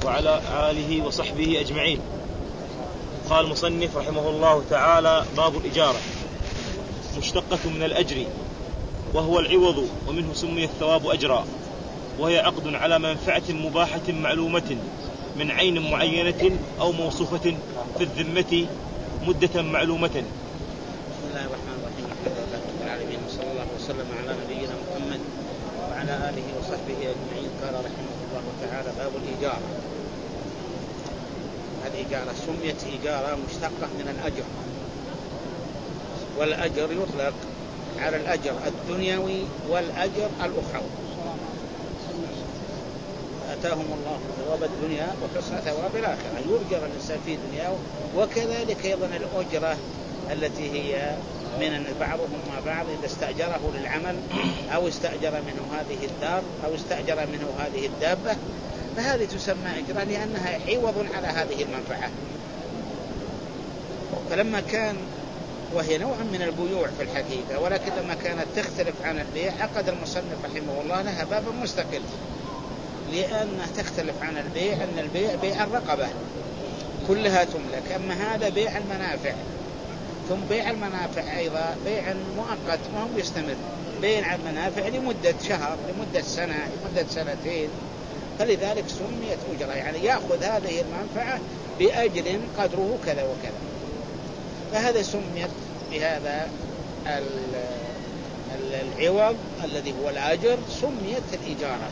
وعلى آله وصحبه أجمعين. قال المصنف رحمه الله تعالى: باب الإجارة، مشتقة من الأجر وهو العوض، ومنه سمي الثواب أجرا، وهي عقد على منفعة مباحة معلومة من عين معينة أو موصوفة في الذمة مدة معلومة. بسم الله الرحمن الرحيم. الحمد لله رب العالمين، وصلى الله وسلم على نبينا محمد وعلى آله وصحبه أجمعين. قال رحمه الله تعالى: باب الإجارة. الإجارة سميت إجارة مشتقة من الأجر، والأجر يطلق على الأجر الدنيوي والأجر الأخروي. آتاهم الله ثواب الدنيا وحسن ثواب الآخرة، يؤجر الإنسان في دنياه، وكذلك أيضا الأجرة التي هي من بعضهم مع بعض إذا استأجره للعمل أو استأجر منه هذه الدار أو استأجر منه هذه الدابة، فهذه تسمى أجرة لأنها عوض على هذه المنفعة. فلما كان، وهي نوع من البيوع في الحقيقة، ولكن لما كانت تختلف عن البيع عقد المصنف رحمه الله لها بابا مستقل، لأنها تختلف عن البيع أن البيع بيع الرقبة كلها تملك، أما هذا بيع المنافع. ثم بيع المنافع أيضا بيع مؤقت ما هو يستمر، بيع المنافع لمدة شهر، لمدة سنة، لمدة سنتين، فلذلك سميت أجرة، يعني يأخذ هذه المنفعة بأجر قدره كذا وكذا، فهذا سميت بهذا العوض الذي هو الأجر، سميت الإجارة.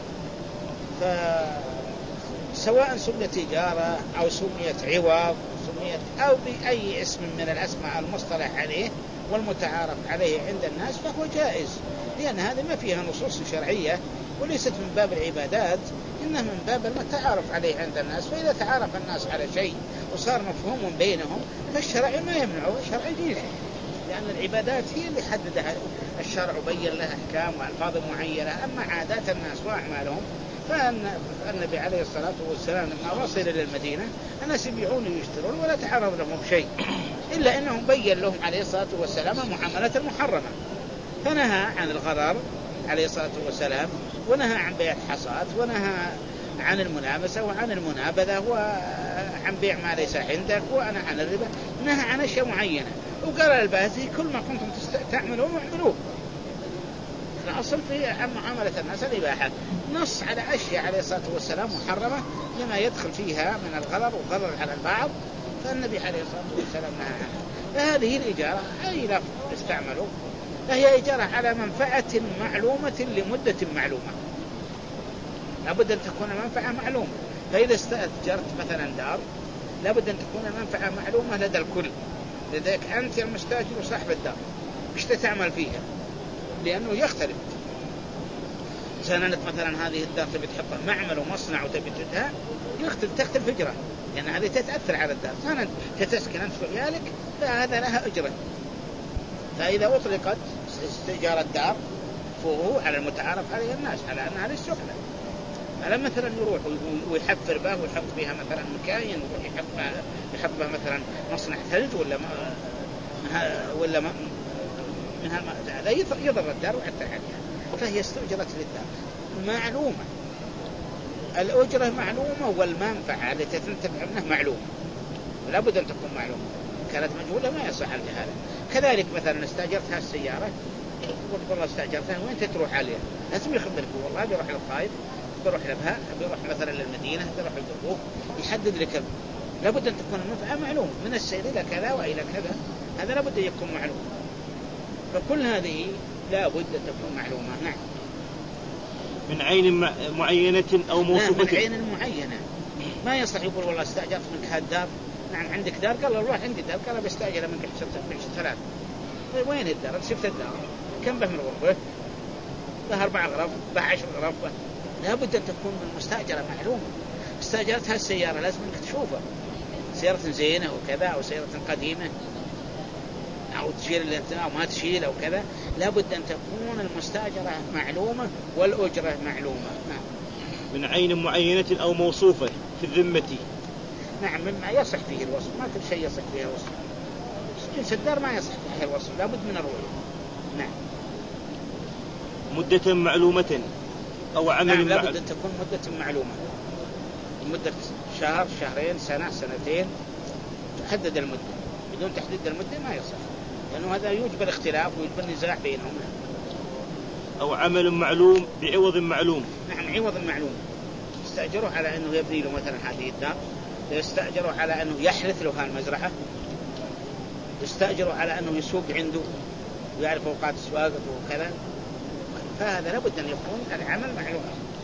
فسواء سميت إجارة أو سميت عوض سميت أو بأي اسم من الأسماء المصطلح عليه والمتعارف عليه عند الناس فهو جائز، لأن هذا ما فيها نصوص شرعية وليست من باب العبادات، إنها من باب المتعارف عليه عند الناس. فإذا تعارف الناس على شيء وصار مفهوم بينهم فالشرع ما يمنعه، الشرع يجيزه، لأن العبادات هي اللي حددها الشرع وبين لها أحكام وألفاظ معينة. أما عادات الناس وأعمالهم فالنبي عليه الصلاة والسلام لما وصل إلى المدينة الناس يبيعون ويشترون ولا تعرض لهم شيء، إلا أنهم بين لهم عليه الصلاة والسلام معاملة المحرمة، فنهى عن الغرر عليه الصلاة والسلام، ونهى عن بيع الحصات، ونهى عن الملامسة وعن المنابذة، وعن بيع ما ليس عندك، ونهى عن الربا، نهى عن أشياء معينة، وقال الباهي كل ما كنتم تعملون واعملوه. الأصل في معاملة الناس الإباحة، نص على أشياء عليه الصلاة والسلام محرمة لما يدخل فيها من الغرر والضرر على البعض، فالنبي عليه الصلاة والسلام نهى عنها. فهذه الإجارة أي لفظ استعملوا فهي إجارة على منفعة معلومة لمدة معلومة، لابد أن تكون المنفعة معلومة. فإذا استأجرت مثلا دار لابد أن تكون المنفعة معلومة لدى الكل، لذلك أنت المستأجر وصاحب الدار إيش تعمل فيها، لأنه يختلف. إذا مثلا هذه الدار تبي تحطها معمل ومصنع وتبي تدها تختلف أجرة، لأن هذه تتأثر على الدار. فأنت تتسكن أنت في عيالك فهذا لها أجرة. فإذا أطلقت استئجار الدار فهو على المتعارف عليه الناس على أنها للسكنة. فلما مثلا يروح ويحفر بها ويحط فيها مثلا مكاين، ويحط بها مثلا مصنع ثلج ولا هذا يضر الدار وحتى عليها، فهي استؤجرت للدار معلومة، الأجرة معلومة، والمنفعة التي تنتفع منها معلومة، لا بد أن تكون معلومة. كانت مجهولة ما يصح الجهالة. كذلك مثلا استأجرتها السيارة، والله استأجرتها وين تروح عليها، لازم يخبرك والله بيروح للطائف، بيروح لبها، بيروح مثلا للمدينة، بيروح للدبوك، يحدد لك. لابد أن تكون المنفعة معلومة، من السير إلى كذا وإلى كذا، هذا لابد أن يكون معلوم. فكل هذه لابد أن تكون معلومة. نعم. من عين معينة أو موصوفة. من عين معينة، ما يصح يقول والله استأجرت منك هالدار. نعم عندك دار، قال الله عندي دار، قال بستأجر منك ثلاث. طيب وين الدار؟ شفت الدار كم به من غرفة؟ بها 4 غرف، بها 10 غرف. لابد أن تكون من المستأجرة معلومة. استأجرت هالسيارة لازم انك تشوفها، سيارة زينة وكذا أو سيارة قديمة أو تشيل أو ما تشيل أو كذا، لابد أن تكون المستأجرة معلومة والأجرة معلومة. نعم. من عين معينة أو موصوفة في الذمة. نعم، مما يصح فيه الوصف، ما كل شيء يصح فيه الوصف. جنس الدار ما يصح فيه الوصف، لابد من الرؤية. نعم. مدة معلومة أو عمل. نعم، لابد أن تكون مدة معلومة. مدة شهر، شهرين، سنة، سنتين، تحدد المدة. بدون تحديد المدة ما يصح، لأنه هذا يوجب الاختلاف ويوجب النزاع بينهم. أو عمل معلوم بعوض معلوم. نعم، عوض معلوم. استأجروا على أنه يبني له مثلا هذه الدار، يستأجروا على أنه يحرث له هالمزرعة، يستأجروا على أنه يسوق عنده ويعرف أوقات سواقته وكذا. فهذا لابد أن يكون العمل معلوم.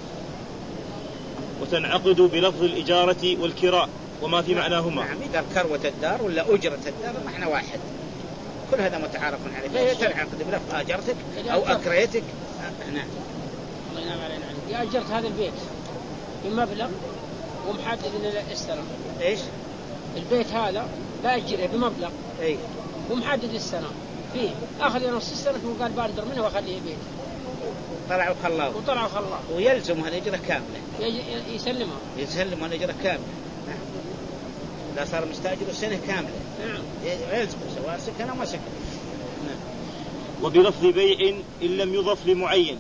وتنعقد بلفظ الإجارة والكراء وما في معناهما. نعم، إذا كروة الدار ولا أجرة الدار معنى واحد، كل هذا متعارف عليه. فهي تنعقد بلفظ أجرتك أو أكريتك. نعم. الله ينعم علينا. يا أجرت هذا البيت بمبلغ ومحدد إن السنة. إيش؟ البيت هذا بأجره بمبلغ. إيه. ومحدد السنة فيه، أخذ نص السنة وقال بادر منه وأخليه بيت. طلعوا خلاه ويلزمها الأجرة كاملة. يسلمها الأجرة كاملة. نعم. لا صار مستأجر السنة كاملة. نعم. يلزم سواء سكن أو ما سكن. نعم. وبلفظ بيع إن لم يضف لمعين.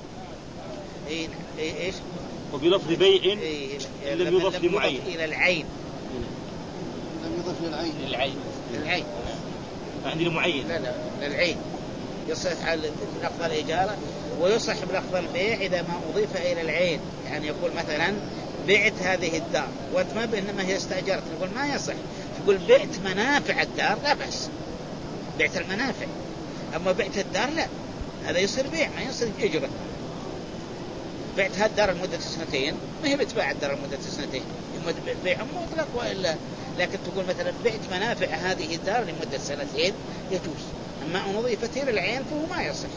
إيش؟ وبلفظ بيع إن لم يضف لمعين. إلى العين. لم يضف للعين. عندي المعين. لا للعين. يصح على لفظ الإجارة ويصح بلفظ البيع إذا ما أضيف إلى العين. يعني يقول مثلا بعت هذه الدار وأنت ما بإنما هي استأجرت، يقول ما يصح. يقول بعت منافع الدار لا بأس، بعت المنافع. أما بعت الدار لا، هذا يصير بيع ما يصير إجرة. بعت هذه الدار لمدة 2 ما هي بتباع الدار لمدة 2 بيع مطلق وإلا. لكن تقول مثلا بعت منافع هذه الدار لمدة 2 يجوز. أما أن أضيفت إلى العين فهو ما يصح.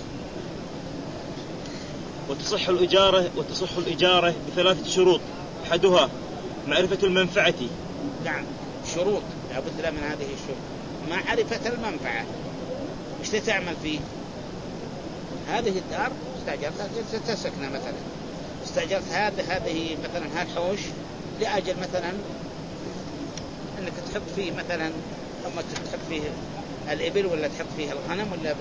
وتصح الإجارة ب3 شروط. أحدها معرفة المنفعة. نعم، شروط لابد لها من هذه الشروط. معرفة المنفعة، مش تعمل فيه. هذه الدار استأجرتها تسكن مثلا، استأجرت هذه مثلا هالحوش لأجل مثلا أنك تحط فيه مثلا، أما تحط فيه الإبل ولا تحط فيه الغنم ولا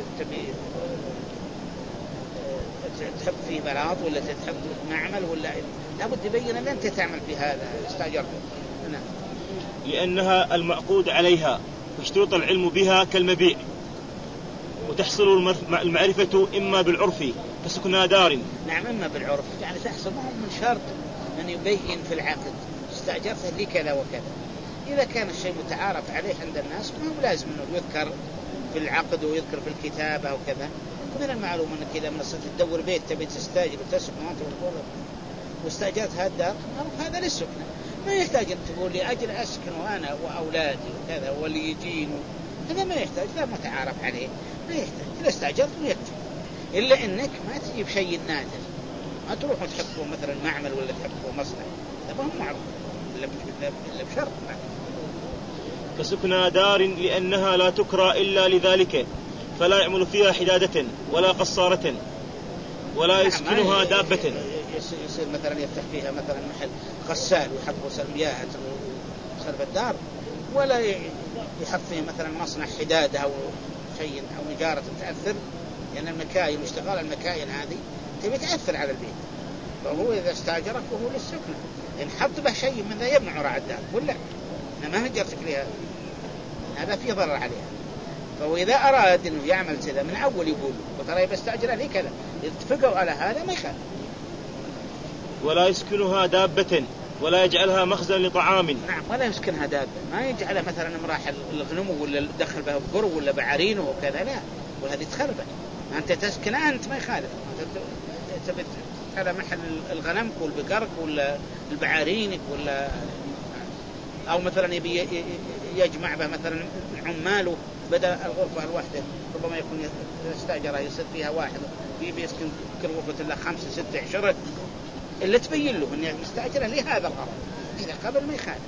تحط فيه بلاط ولا تحط معمل ولا لابد تبين أن أنت تعمل في هذا استأجرته. نعم. لأنها المعقود عليها فاشترط العلم بها كالمبيع. وتحصل المعرفة إما بالعرف كسكنى دار. نعم، إما بالعرف يعني تحصل من شرط أن يبين في العقد استأجرته لي كذا وكذا. إذا كان الشيء متعارف عليه عند الناس ما هو لازم أنه يذكر في العقد ويذكر في الكتابة وكذا. من المعلوم أنك إذا من تدور بيت تبي تستأجر وتسكن وأنت واستأجرت هذا الدار هذا للسكنة، ما يحتاج أن تقول لي أجل أسكن وأنا وأولادي وكذا واللي يجين هذا ما يحتاج. لا متعارف عليه ما يحتاج. إذا استأجرت ويكتب، إلا إنك ما تجيب شيء نادر، ما تروح وتحطه مثلا معمل ولا تحطه مصنع، هذا ما هو معروف إلا بشرط. كسكنى دار لأنها لا تكرى إلا لذلك، فلا يعمل فيها حدادة ولا قصارة ولا يسكنها دابة. يصير مثلا يفتح فيها مثلا محل غسال ويحط غسل مياه خلف الدار، ولا يحط فيها مثلا مصنع حدادة أو شيء أو نجارة تأثر، لأن المكاين واشتغال المكاين هذه تبي تأثر على البيت. فهو إذا استأجرك فهو للسكنة، إن حط به شيء من ذا يمنع رعى الدار ولا ما هجرتك لها، هذا فيه ضرر عليها. فهو إذا أراد إنه يعمل كذا من أول يقول وترى بستأجر لي كذا، اتفقوا على هذا ما يخالف. ولا يسكنها دابة ولا يجعلها مخزن لطعام. نعم، ولا يسكنها دابة، ما يجعلها مثلا مراحل الغنم ولا دخل بها بقر ولا بعرينه وكذا، لا، وهذه تخربه. أنت تسكن أنت ما يخالف، تبت على محل الغنم ولا بقرك ولا البعارينك ولا، أو مثلا يبي يجمع به مثلا عماله بدل الغرفة الواحدة ربما يكون يستأجرها يصير فيها واحد يسكن كل غرفة إلا 5 6 10 اللي تبين له إنه مستأجره لهذا الغرض، إذا قبل ما يخالف.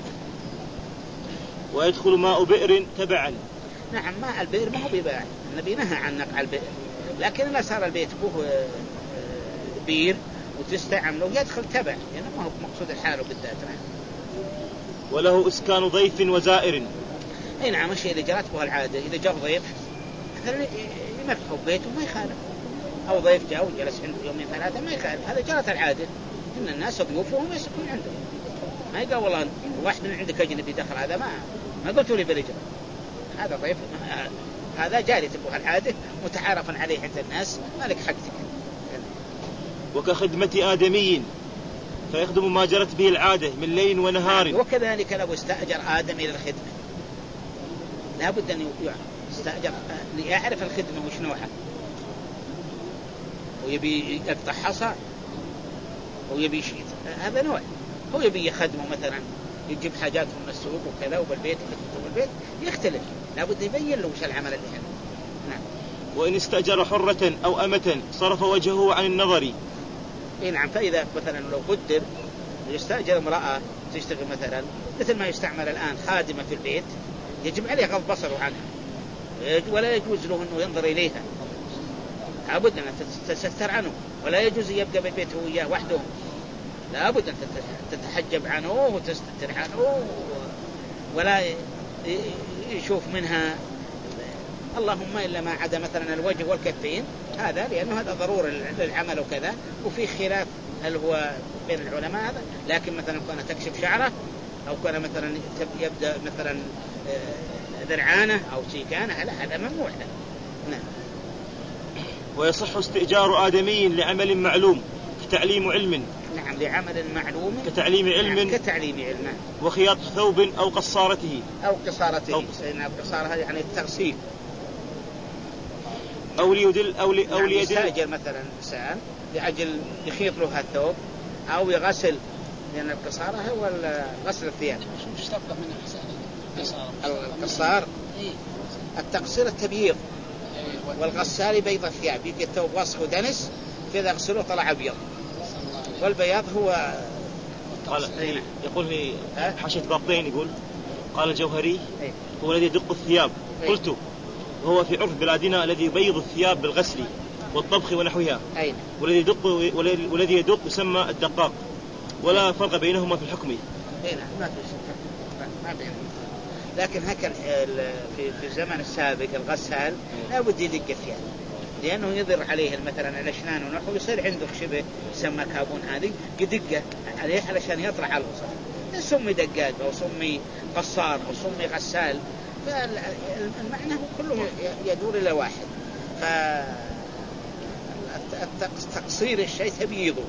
ويدخل ماء بئر تبعا. نعم، ماء البئر ما هو بباع، النبي نهى عن نقع البئر، لكن إذا صار البيت به بير وتستعمله يدخل تبع، يعني ما هو مقصود الحال بالذات. وله إسكان ضيف وزائر. أي نعم، الشيء اللي جرت به العادة، إذا جاء ضيف مثلا يمرحوا بيته ما يخالف، أو ضيف جاء وجلس عنده 2 3 ما يخالف، هذا جرت العادة إن الناس ضيوفهم يسكنون عندهم. ما يقال والله واحد من عندك أجنبي دخل هذا ما قلتوا لي بالإجرة، هذا ضيف، هذا جاري تبغى العادة متعارفا عليه عند الناس، ما لك حقك. وكخدمة آدمي فيخدم ما جرت به العادة من ليل ونهار. وكذلك لو استأجر آدمي للخدمة لا بد أن يستأجر ليعرف الخدمة وش نوعها، ويبي يقطع حصى ويبي شيء هذا نوع، هو يبي يخدمه مثلا يجيب حاجاته من السوق وكذا وبالبيت بالبيت يختلف، لا بد يبين له وش العمل اللي هذا. نعم. وإن استأجر حرة أو أمة صرف وجهه عن النظر. نعم. فإذا مثلا لو قدر يستأجر امرأة تشتغل مثلا مثل ما يستعمل الآن خادمة في البيت، يجب عليه غض بصره عنها، ولا يجوز له أنه ينظر إليها، لابد أن تستر عنه، ولا يجوز يبقى بالبيت هو وياه وحده، لابد أن تتحجب عنه وتستتر عنه، ولا يشوف منها، اللهم إلا ما عدا مثلا الوجه والكفين، هذا لأنه هذا ضروري للعمل وكذا، وفي خلاف هل هو بين العلماء هذا، لكن مثلا كان تكشف شعره أو كان مثلا يبدأ مثلا ذرعانه أو شيكانه، هذا ممنوع. نعم. ويصح استئجار آدمي لعمل معلوم كتعليم علم. نعم. لعمل معلوم كتعليم علم. نعم. كتعليم علم. وخياط ثوب أو قصارته. أو قصارته. نعم. قصارها يعني التغسيل. أو ليدل نعم. يستأجر مثلا إنسان لأجل يخيط له الثوب أو يغسل، لأن القصارة هو غسل الثياب. شو اشتقه من القصار التقصير التبييض، والغسال بيض الثياب، يجي الثوب وسخ ودنس كذا غسله طلع أبيض، والبياض هو يقول لي حاشية باقين، يقول قال الجوهري هو الذي يدق الثياب. قلت وهو في عرف بلادنا الذي يبيض الثياب بالغسل والطبخ ونحوها، والذي يدق يسمى الدقاق، ولا فرق بينهما في الحكم. ما بينهما. لكن هكذا في الزمن السابق الغسال لا بد يدق الثياب، لأنه يضر عليه مثلا الأشنان ونحو، يصير عنده شبه يسمى كابون، هذه يدقه عليه علشان يطلع على الوسط، سمي دقاق أو سمي قصار أو سمي غسال، فالمعنى كله يدور إلى واحد. فتقصير الشيء تبييضه.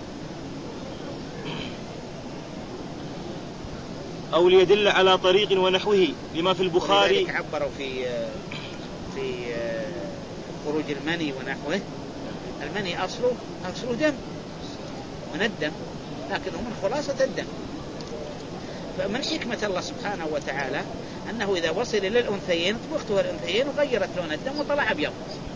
أو ليدل على طريق ونحوه لما في البخاري. عبروا في خروج المني ونحوه، المني أصله دم من الدم، لكنه من خلاصة الدم. فمن حكمة الله سبحانه وتعالى أنه إذا وصل إلى الأنثيين طبختها الأنثيين وغيرت لون الدم وطلع أبيض.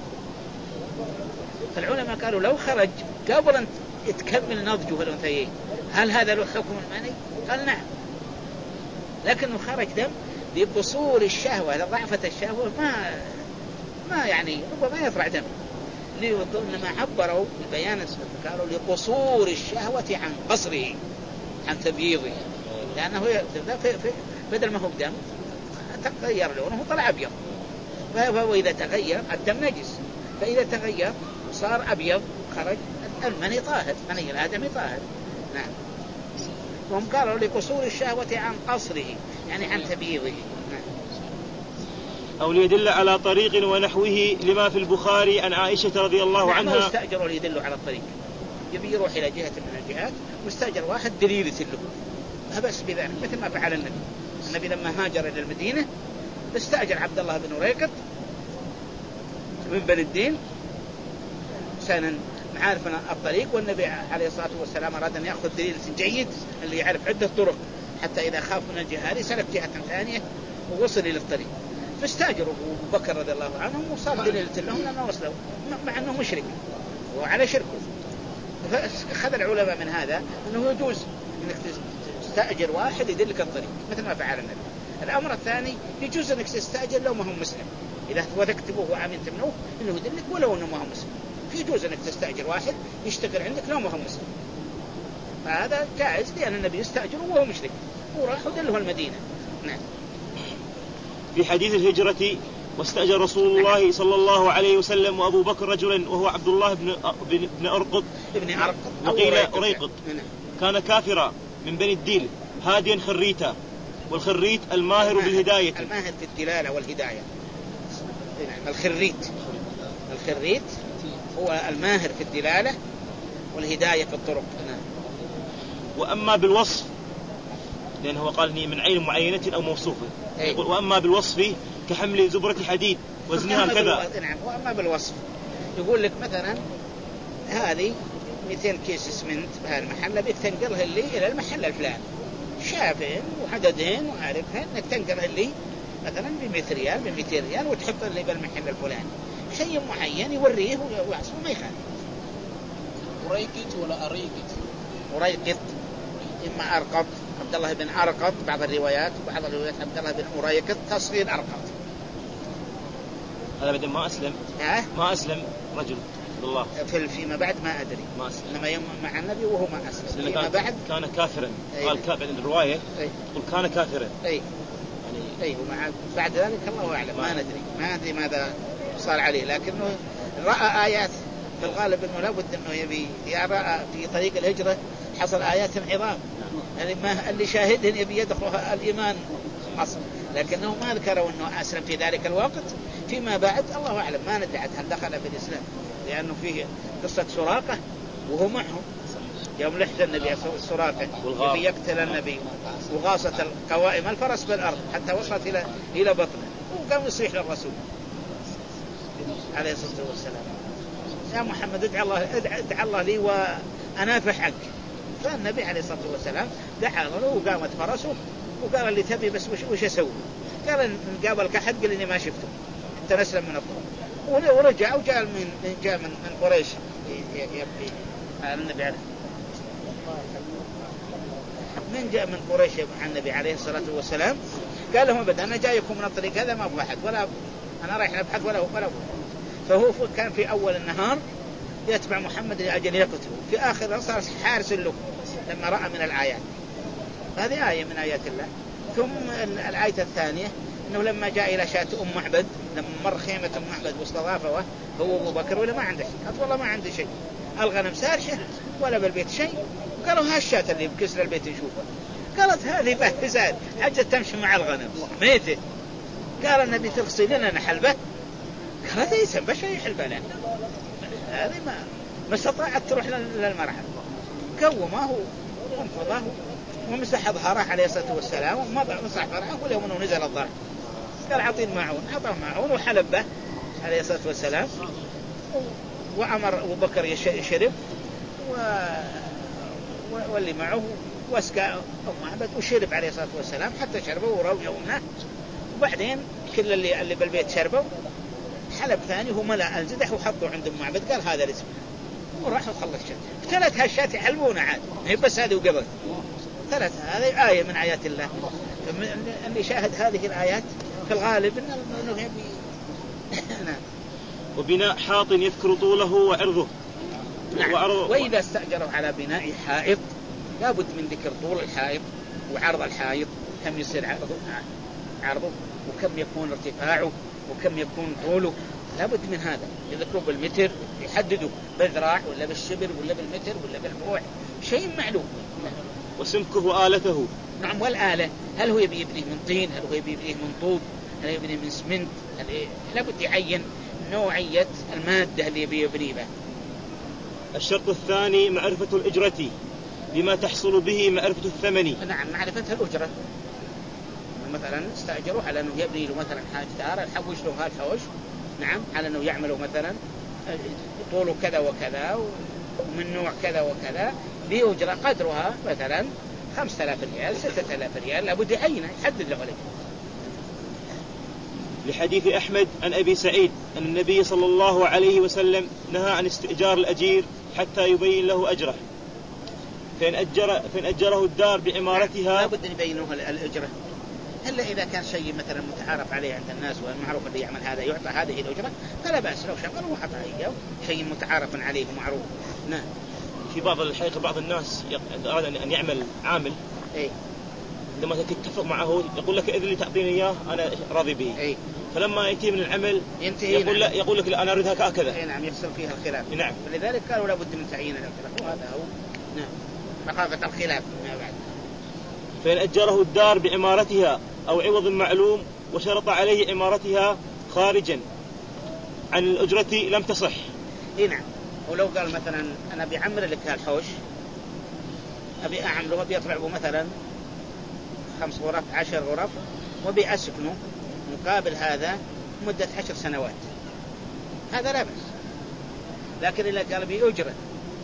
فالعلماء قالوا لو خرج قبل أن تكمل نضجه الأنثيين هل هذا له حكم المني؟ قال نعم، لكنه خرج دم لقصور الشهوة، لضعفة الشهوة، ما يعني ربما يطلع دم، إنما عبروا البيان قالوا لقصور الشهوة عن قصره، عن تبييضه، لأنه بدل ما هو دم تغير لونه طلع أبيض، فهو إذا تغير الدم نجس، فإذا تغير صار أبيض خرج المني طاهر، مني الآدمي طاهر. نعم. وهم قالوا لقصور الشهوة عن قصره يعني عن تبييضه. نعم. أو ليدل على طريق ونحوه لما في البخاري عن عائشة رضي الله عنها. نعم. استأجروا ليدلوا على الطريق، يبي يروح إلى جهة من الجهات واستأجر واحد دليل له، بس بذلك مثل ما فعل النبي لما هاجر إلى المدينة استأجر عبد الله بن ريقط من بني الدين سنة عارف الطريق، والنبي عليه الصلاة والسلام أراد أن يأخذ دليل جيد اللي يعرف عدة طرق حتى إذا خاف من الجهاد سلك جهة ثانية ووصل إلى الطريق، فاستأجروا أبو بكر رضي الله عنه وصار دليل لهم لما وصلوا مع أنه مشرك وعلى شركه. فأخذ العلماء من هذا أنه يجوز أنك تستأجر واحد يدلك الطريق مثل ما فعل النبي. الأمر الثاني يجوز أنك تستأجر لو ما هو مسلم، إذا وثقتبوه وأمنت منه أنه يدلك ولو أنه ما هو مسلم، يجوز أنك تستأجر واحد يشتغل عندك لو ما هو مسلم، فهذا جائز لأن النبي يستأجره وهو مشرك وراح ودله المدينة. نعم. في حديث الهجرة واستأجر رسول الله صلى الله عليه وسلم وأبو بكر رجلا وهو عبد الله بن أرقط ابن أرقط وقيل أريقط، كان كافرا من بني الديل هاديا خريتا، والخريت الماهر بالهداية. الماهر في الدلالة والهداية. الخريت هو الماهر في الدلالة والهداية في الطرق. وأما بالوصف، لأنه قال إني من عين معينة أو موصوفة، يقول وأما بالوصف كحمل زبرة حديد وزنها كذا. نعم. وأما بالوصف يقول لك مثلا هذه 200 كيس اسمنت بهالمحل بيك تنقلها لي إلى المحل الفلاني، شافين وعددين وعارفها انك تنقلها لي مثلا ب100 ريال ب200 ريال وتحط لي بالمحل الفلاني، شيء معين يوريه ويعصر ما يخالف. أريقط ولا أريقط؟ أريقط إما أرقط، عبد الله بن أرقط بعض الروايات، وبعض الروايات عبد الله بن أريقط تصغير أرقط. هذا بعدين ما أسلم. ما أسلم رجل الله فيما بعد ما أدري، ما أسلم. إنما يوم مع النبي وهو ما أسلم. فيما بعد كان كافرا. قال بعد الرواية يقول كان كافرا. ومع بعد ذلك الله أعلم، ما ندري ماذا صار عليه، لكنه رأى آيات في الغالب إنه لابد إنه يبي يرى في طريق الهجرة حصل آيات عظام، يعني ما اللي شاهدهن يبي يدخلها الإيمان أصلا، لكنه ما ذكروا إنه أسلم في ذلك الوقت. فيما بعد الله أعلم، ما ندري هل دخل في الإسلام، لأنه فيه قصة سراقة وهو معهم يوم لحظ النبي سراقة يبي يقتل النبي، وغاصت القوائم الفرس بالأرض حتى وصلت إلى بطنه، وقام يصيح للرسول عليه الصلاة والسلام يا محمد ادعى الله لي وأنافح عنك. فالنبي عليه الصلاة والسلام دعا له وقامت فرسه وقال اللي تبي بس وش أسوي؟ قال نقابلك أحد قال إني ما شفته أنت نسلم من الطرق. ورجع وجاء من قريش يبقي النبي عليه من جاء من قريش عن النبي عليه الصلاة والسلام قال لهم أبدا أنا جايكم من الطريق هذا ما أبغى أحد ولا أنا رايح نبحث ولا فهو كان في أول النهار يتبع محمد لأجل يقتله، في آخر صار حارس له لما رأى من الآيات. هذه آية من آيات الله. ثم الآية الثانية أنه لما جاء إلى شاة معبد، لما مر خيمة معبد واستضافه هو أبو بكر ولا ما عنده شيء، قال والله ما عنده شيء، الغنم سارشة ولا بالبيت شيء. قالوا هالشاة اللي بكسر البيت نشوفها، قالت هذه بهزاد حاجة تمشي مع الغنم ميتة. قال النبي تغسل لنا حلبة، قالت ايه سنبشر يحلبة لنا، هذه ما استطاعت تروح للمرحل. قومه وانفضه ومسح ظهره عليه الصلاة والسلام ومسح ظهره، واليوم انه نزل الظهر قال عطيه معون، عطاه معون وحلب به عليه الصلاة والسلام. وأمر أبو بكر يشرب واللي معه واسقى معبد وشرب عليه الصلاة والسلام حتى شربوا ورووا يومنا. وبعدين كل اللي بالبيت شربوا، حلب ثاني هو ملأ الزدح وحطوا عند معبد قال هذا الاسم، وراح وخلص شات ثلاث هالشات يحلبون عاد، هي بس هذه وقبل ثلاث. هذه آية من آيات الله. اللي شاهد هذه الآيات في الغالب إنه يبي وبناء حاط يذكر طوله وعرضه. نعم. وإذا استأجروا على بناء حائط لابد من ذكر طول الحائط وعرض الحائط، كم يصير عرضه وكم يكون ارتفاعه وكم يكون طوله، لابد من هذا يذكروا بالمتر، يحددوا بالذراع ولا بالشبر ولا بالمتر ولا بالبوع، شيء معلوم. وسمكه وآلته. نعم. والآلة هل هو يبنيه من طين، هل هو يبنيه من طوب، هل يبنيه من سمنت، لابد يعين نوعية المادة اللي يبنيه بها. الشرط الثاني معرفة الأجرة بما تحصل به معرفة الثمن. نعم. معرفة الأجرة، مثلا استأجروا على أنه يبني له مثلا حاجة دار الحوش له هالحوش، نعم، على أنه يعملوا مثلا طوله كذا وكذا ومن نوع كذا وكذا بأجرة قدرها مثلا 5000 ريال 6000 ريال، لابد يعينه يحدد له عليه. لحديث أحمد عن أبي سعيد أن النبي صلى الله عليه وسلم نهى عن استئجار الأجير حتى يبين له أجره، فإن أجره الدار بعمارتها لابد أن يبينه الأجرة، إلا إذا كان شيء مثلا متعارف عليه عند الناس والمعروف اللي يعمل هذا يعطى هذه الأجرة فلا بأس، لو شغل وحط إياه شيء متعارف عليه ومعروف. نعم. في بعض الحقيقة بعض الناس أراد أن يعمل عامل، عندما تتفق معه يقول لك إذا اللي تعطيني إياه أنا راضي به، فلما يأتي من العمل يقول لك لا أنا أريدها كذا. نعم. يحصل فيها الخلاف. نعم. فلذلك قالوا لابد من تعيين الخلاف، وهذا هو نعم مخافة الخلاف ما بعد. فإن أجره الدار بعمارتها أو عوض معلوم وشرط عليه عمارتها خارجا عن الأجرة لم تصح. نعم. ولو قال مثلا أنا بعمر لك هالحوش، أبي أعمله بيطلع له مثلا 5 غرف 10 غرف وبأسكنه مقابل هذا مدة 10 سنوات، هذا لا بأس. لكن إذا قال بأجرة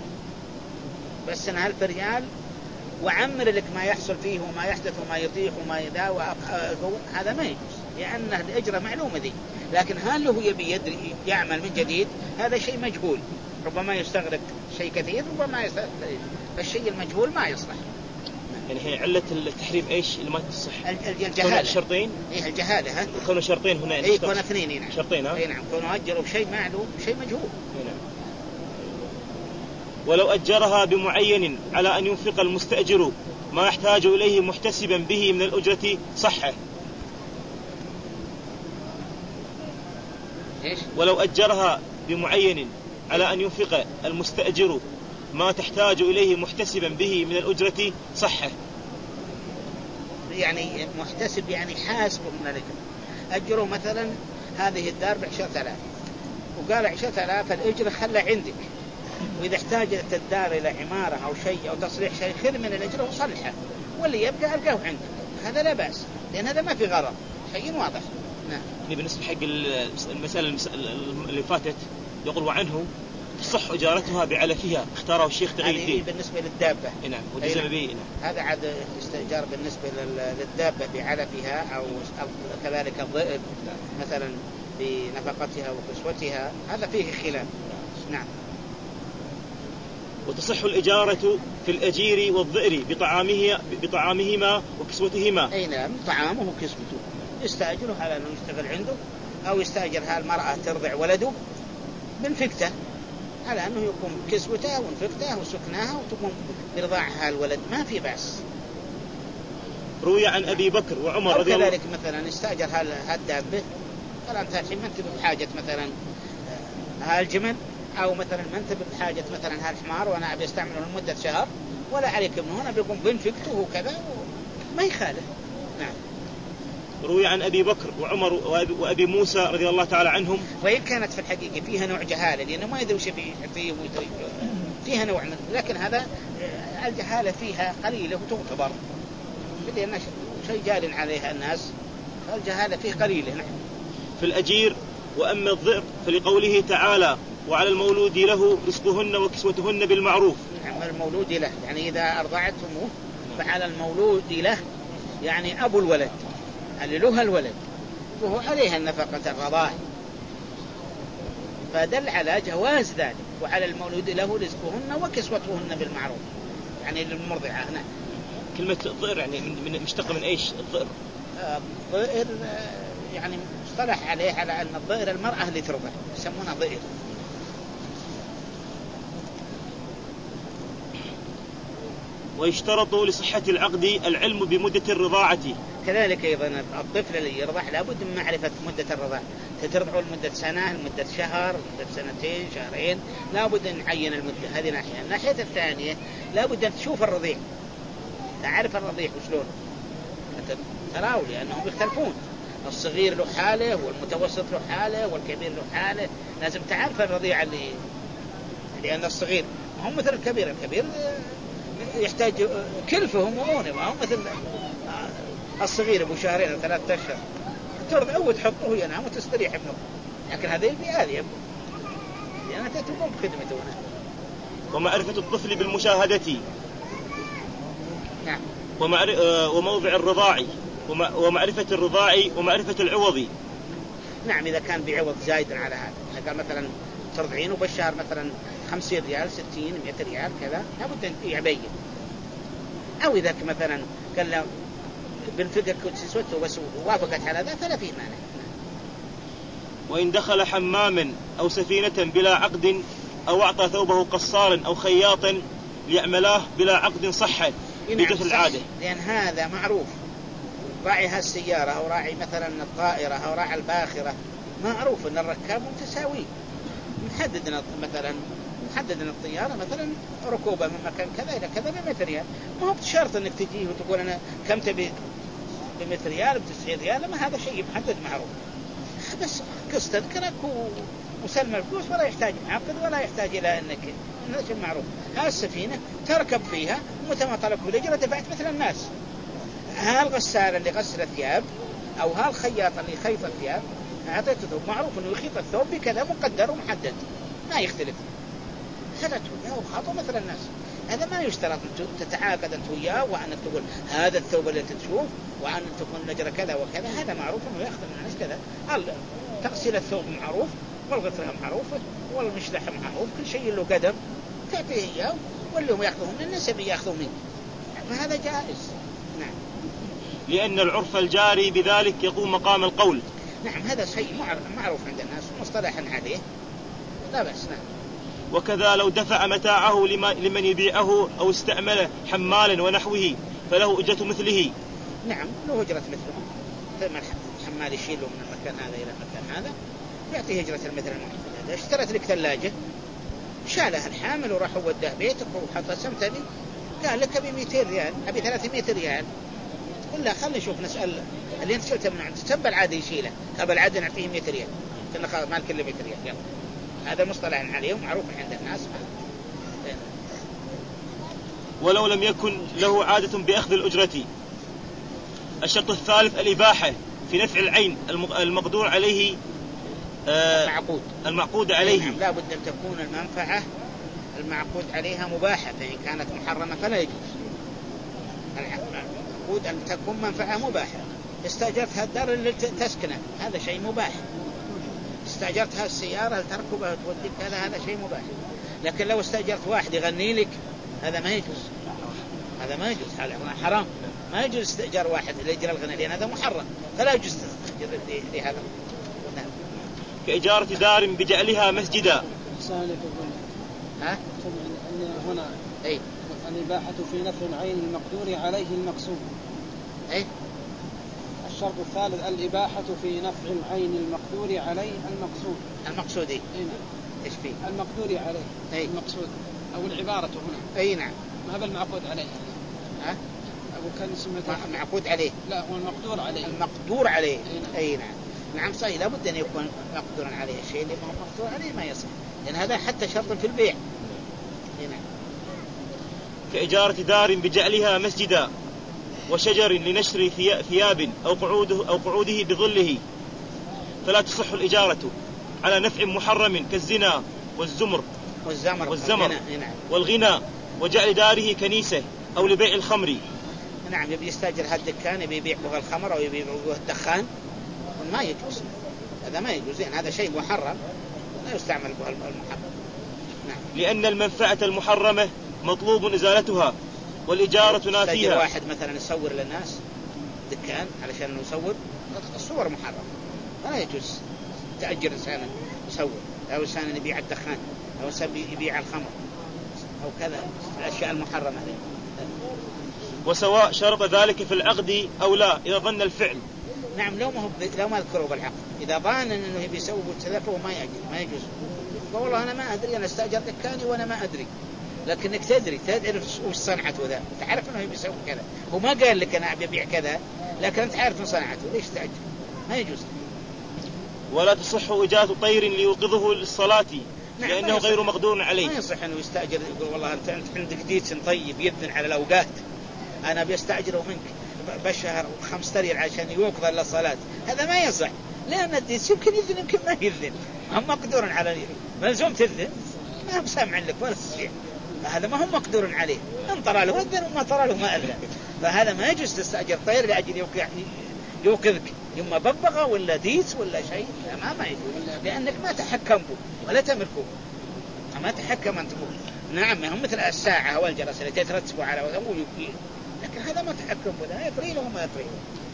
بس أنا 1000 ريال وعمر لك ما يحصل فيه وما يحدث وما يطيح وما يداوى، هذا ما يجوز، لأن الأجرة معلومة دي. لكن هل هو يبي يدري يعمل من جديد؟ هذا شيء مجهول، ربما يستغرق شيء كثير، ربما يستغرق. فالشيء المجهول ما يصلح. يعني هي علة التحريم إيش اللي ما تصح؟ الجهالة. الشرطين؟ إيه الجهالة. ها؟ كونه شرطين هنا. إيه كونه 2. نعم. شرطين. ها؟ إيه نعم. كونه أجروا بشيء معلوم شيء مجهول. نعم. ولو أجرها بمعين على أن ينفق المستأجر ما يحتاج إليه محتسبا به من الأجرة صحة. إيش؟ ولو أجرها بمعين على أن ينفق المستأجر ما تحتاج إليه محتسبا به من الأجرة صحة. يعني محتسب يعني حاسب من الأجر. أجروا مثلا هذه الدار ب10,000 وقال 10,000 الأجرة خلى عندك، وإذا احتاجت الدار إلى عمارة أو شيء أو تصليح شيء خذ من الأجرة وصلحه، واللي يبقى ألقاه عندك، هذا لا بأس، لأن هذا ما في غرض، شيء واضح. نعم. بالنسبة حق المسألة اللي فاتت يقول وعنه تصح إجارتها بعلفها، اختاره الشيخ تغير الدين. بالنسبة للدابة. نعم. وجزم به. نعم. هذا عاد استئجار بالنسبة للدابة بعلفها، أو كذلك الضئب مثلا بنفقتها وكسوتها، هذا فيه خلاف. نعم. وتصح الإجارة في الأجير والضئر بطعامهما وكسوتهما. أي نعم. طعامه وكسوته، يستأجره على أنه يشتغل عنده، أو يستأجر هالمرأة ترضع ولده بنفقته على أنه يقوم بكسوته ونفقته وسكناها وتقوم برضاعها الولد، ما في بأس. روي عن أبي بكر وعمر رضي الله عنهم. كذلك مثلا استأجر هالدابة، قال أنت الحين ما أنت بحاجة مثلا هالجمل، أو مثلا ما أنت بحاجة مثلا هالحمار وأنا أبي استعمله لمدة شهر ولا عليك من هنا، بيقوم بنفقته وكذا ما يخالف. نعم. روي عن أبي بكر وعمر وأبي موسى رضي الله تعالى عنهم. وإن كانت في الحقيقة فيها نوع جهالة، لأنه ما يدري وش فيها نوع من، لكن هذا الجهالة فيها قليلة وتعتبر، لأن شيء جار عليها الناس، فالجهالة فيه قليلة. نعم. في الأجير. وأما الضئر فلقوله تعالى وعلى المولود له رزقهن وكسوتهن بالمعروف. نعم. المولود له يعني إذا أرضعتهم فعلى المولود له يعني أبو الولد اللي له الولد وهو عليها النفقة الرضاعي، فدل على جواز ذلك. وعلى المولود له رزقهن وكسوتهن بالمعروف، يعني للمرضعة. نعم. كلمة الضئر يعني من مشتقة من إيش الضئر؟ الضئر يعني مصطلح عليه على أن الضئر المرأة اللي ترضع يسمونها ضئر. ويشترط لصحة العقد العلم بمدة الرضاعة. كذلك أيضا الطفل اللي يرضع لابد من معرفة مدة الرضاعة، ترضعه لمدة سنة، لمدة شهر، لمدة 2 شهرين، لابد أن نعين المدة. هذه ناحية. الناحية الثانية لابد أن تشوف الرضيع، تعرف الرضيع وشلون تراه، لأنهم يختلفون، الصغير له حالة والمتوسط له حالة والكبير له حالة، لازم تعرف الرضيع اللي، لأن الصغير هم مثل الكبير، الكبير يحتاج كلفة ومؤونة، وهم مثل الصغير ابو 2 أو 3 أشهر ترضعه وتحطه ينام وتستريح منه، لكن هذا يبي لأنها تقوم بخدمته. ومعرفة الطفل بالمشاهدة. نعم. وموضع الرضاع ومعرفة الرضاع ومعرفة العوض. نعم. إذا كان بعوض زايد على هذا، إذا قال مثلا ترضعينه بالشهر مثلا 50 ريال 60 100 ريال كذا، لابد أن يبين. أو إذا مثلا قال له بالفقر كسوته بس ووافقت على ذا فلا فيه مانع. وإن دخل حماما أو سفينة بلا عقد أو أعطى ثوبه قصارا أو خياطا ليعملاه بلا عقد صحة بجث العادة. لأن هذا معروف، راعي هالسيارة أو راعي مثلا الطائرة أو راعي الباخرة، معروف أن الركاب متساوي، محدد مثلا محدد ان الطيارة مثلا ركوبة من مكان كذا الى كذا ب100 ريال، ما هو بشرط انك تجي وتقول انا كم تبي ب100 ريال ب90 ريال، ما هذا شيء محدد معروف. بس قص تذكرك وسلم الفلوس، ولا يحتاج معقد ولا يحتاج الى انك هذا شيء معروف. هذه السفينة تركب فيها ومتى ما طلبت بالأجرة دفعت مثل الناس. هالغسالة اللي غسل الثياب أو هالخياط اللي يخيط الثياب أعطيته ثوب، معروف إنه يخيط الثوب بكذا مقدر ومحدد ما يختلف، خلته وياه وخاطه مثل الناس. هذا ما يشترط تتعاقد أنت وياه وأنك تقول هذا الثوب اللي تشوف وأن تكون الأجرة كذا وكذا، هذا معروف إنه يأخذ من الناس كذا. تغسيل الثوب معروف، والغسلة معروفة، والمشلح معروف، كل شيء له قدر تعطيه إياه، واللي هم يأخذون من الناس يأخذون منه، فهذا جائز. نعم، لأن العرف الجاري بذلك يقوم مقام القول. نعم، هذا شيء معروف عند الناس مصطلحا عليه، لا بأس. نعم. وكذا لو دفع متاعه لمن يبيعه أو استعمل حمالا ونحوه فله أجرة مثله. نعم، له أجرة مثله، ثم الحمال يشيله من المكان هذا إلى المكان هذا يعطيه أجرة المثل. هذا اشترت لك ثلاجة، شالها الحامل وراح وداه بيتك وحط سمتني، قال لك أبي 200 ريال أبي 300 ريال، تقول لا خلي نشوف نسأل اللي انت شلته من عنده تبى العادي يشيله، أبى العادي نعطيه 100 ريال، كنا مال كله 100 ريال. يلا. هذا مصطلح عليه ومعروف عند الناس. ولو لم يكن له عادة بأخذ الأجرة. الشرط الثالث الإباحة في نفع العين المقدور عليه، المعقود عليه. نعم، لا بد أن تكون المنفعة المعقود عليها مباحة، فإن كانت محرمة فلا يجوز. المعقود أن تكون منفعة مباحة. استأجرتها الدار اللي تسكنه هذا شيء مباح، استأجرتها السيارة تركبها وتوديك هذا شيء مباح. لكن لو استأجرت واحد يغني لك هذا ما يجوز، هذا ما يجوز، هذا حرام، ما يجوز استئجار واحد لأجل الغنى، لأن هذا محرم، فلا يجوز تستأجر لهذا. نعم. كإجارة دار بجعلها مسجدا. ها؟ هنا أي الإباحة في نفع العين المقدور عليه المقصود. أي الشرط الثالث الإباحة في نفع العين المقدور عليه المقصود. المقصود إيه؟ إيش فيه؟ المقدور عليه. أي المقصود أو العبارة هنا. أي نعم. ما هذا المعقود عليه؟ ها؟ أبو كان اسمه معقود عليه. لا، هو المقدور عليه. المقدور عليه. أي نعم. نعم صحيح، لابد أن يكون مقدورا عليه. الشيء اللي ما هو مقدور عليه ما يصح، لأن هذا حتى شرط في البيع. نعم. كإجارة دار بجعلها مسجدا وشجر لنشر ثياب أو قعوده بظله، فلا تصح الإجارة على نفع محرم كالزنا والزمر والغنى وجعل داره كنيسة أو لبيع الخمر. نعم، يبي يستأجر هالدكان يبي يبيع بها الخمر أو يبيع بها الدخان، ما يجوز، هذا ما يجوز، يعني هذا شيء محرم لا يستعمل بها المحرم. نعم. لأن المنفعة المحرمة مطلوب إزالتها والإجارة نافيها. واحد مثلا يصور للناس دكان علشان انه يصور الصور محرمة، فلا يجوز تأجر إنسان يصور، أو إنسان يبيع الدخان، أو إنسان يبيع الخمر أو كذا، الأشياء المحرمة هذه. وسواء شرط ذلك في العقد أو لا إذا ظن الفعل. نعم، لو ما ذكروا بالعقد، إذا ظن أنه بيسوي وتلفه ما يجوز. والله أنا ما أدري، أنا استأجر دكاني وأنا ما أدري، لكنك تدري وش صنعته ذا، تعرف أنه بيسوي كذا، هو ما قال لك أنا ببيع كذا، لكن أنت عارف من صنعته، ليش تأجر؟ ما يجوز. ولا تصح إجارة طير ليوقظه للصلاة. نعم، لأنه غير مقدور عليه. ما يصح أنه يستأجر، يقول والله أنت عندك ديتس طيب يذن على الأوقات، أنا بيستأجره منك بشهر 5 ريال عشان يوقظ للصلاة، هذا ما يصح، لأن الديتس يمكن يذن يمكن ما يذن، هم مقدور على ملزوم تذن، ما هم سامعين لك ولا تسمع، فهذا ما هم مقدور عليه، إن طرى له أذن وما طرى له ما أذن، فهذا ما يجوز تستأجر طير لأجل يوقظك، يما ببغى ولا ديس ولا شيء، ما يجوز، لأنك ما تحكم به ولا تملكه، ما تحكم أنت به. نعم، هم مثل الساعة والجرس التي ترتبوا على ويقيل، لكن هذا ما تحكم به، لا يطري له وما يطري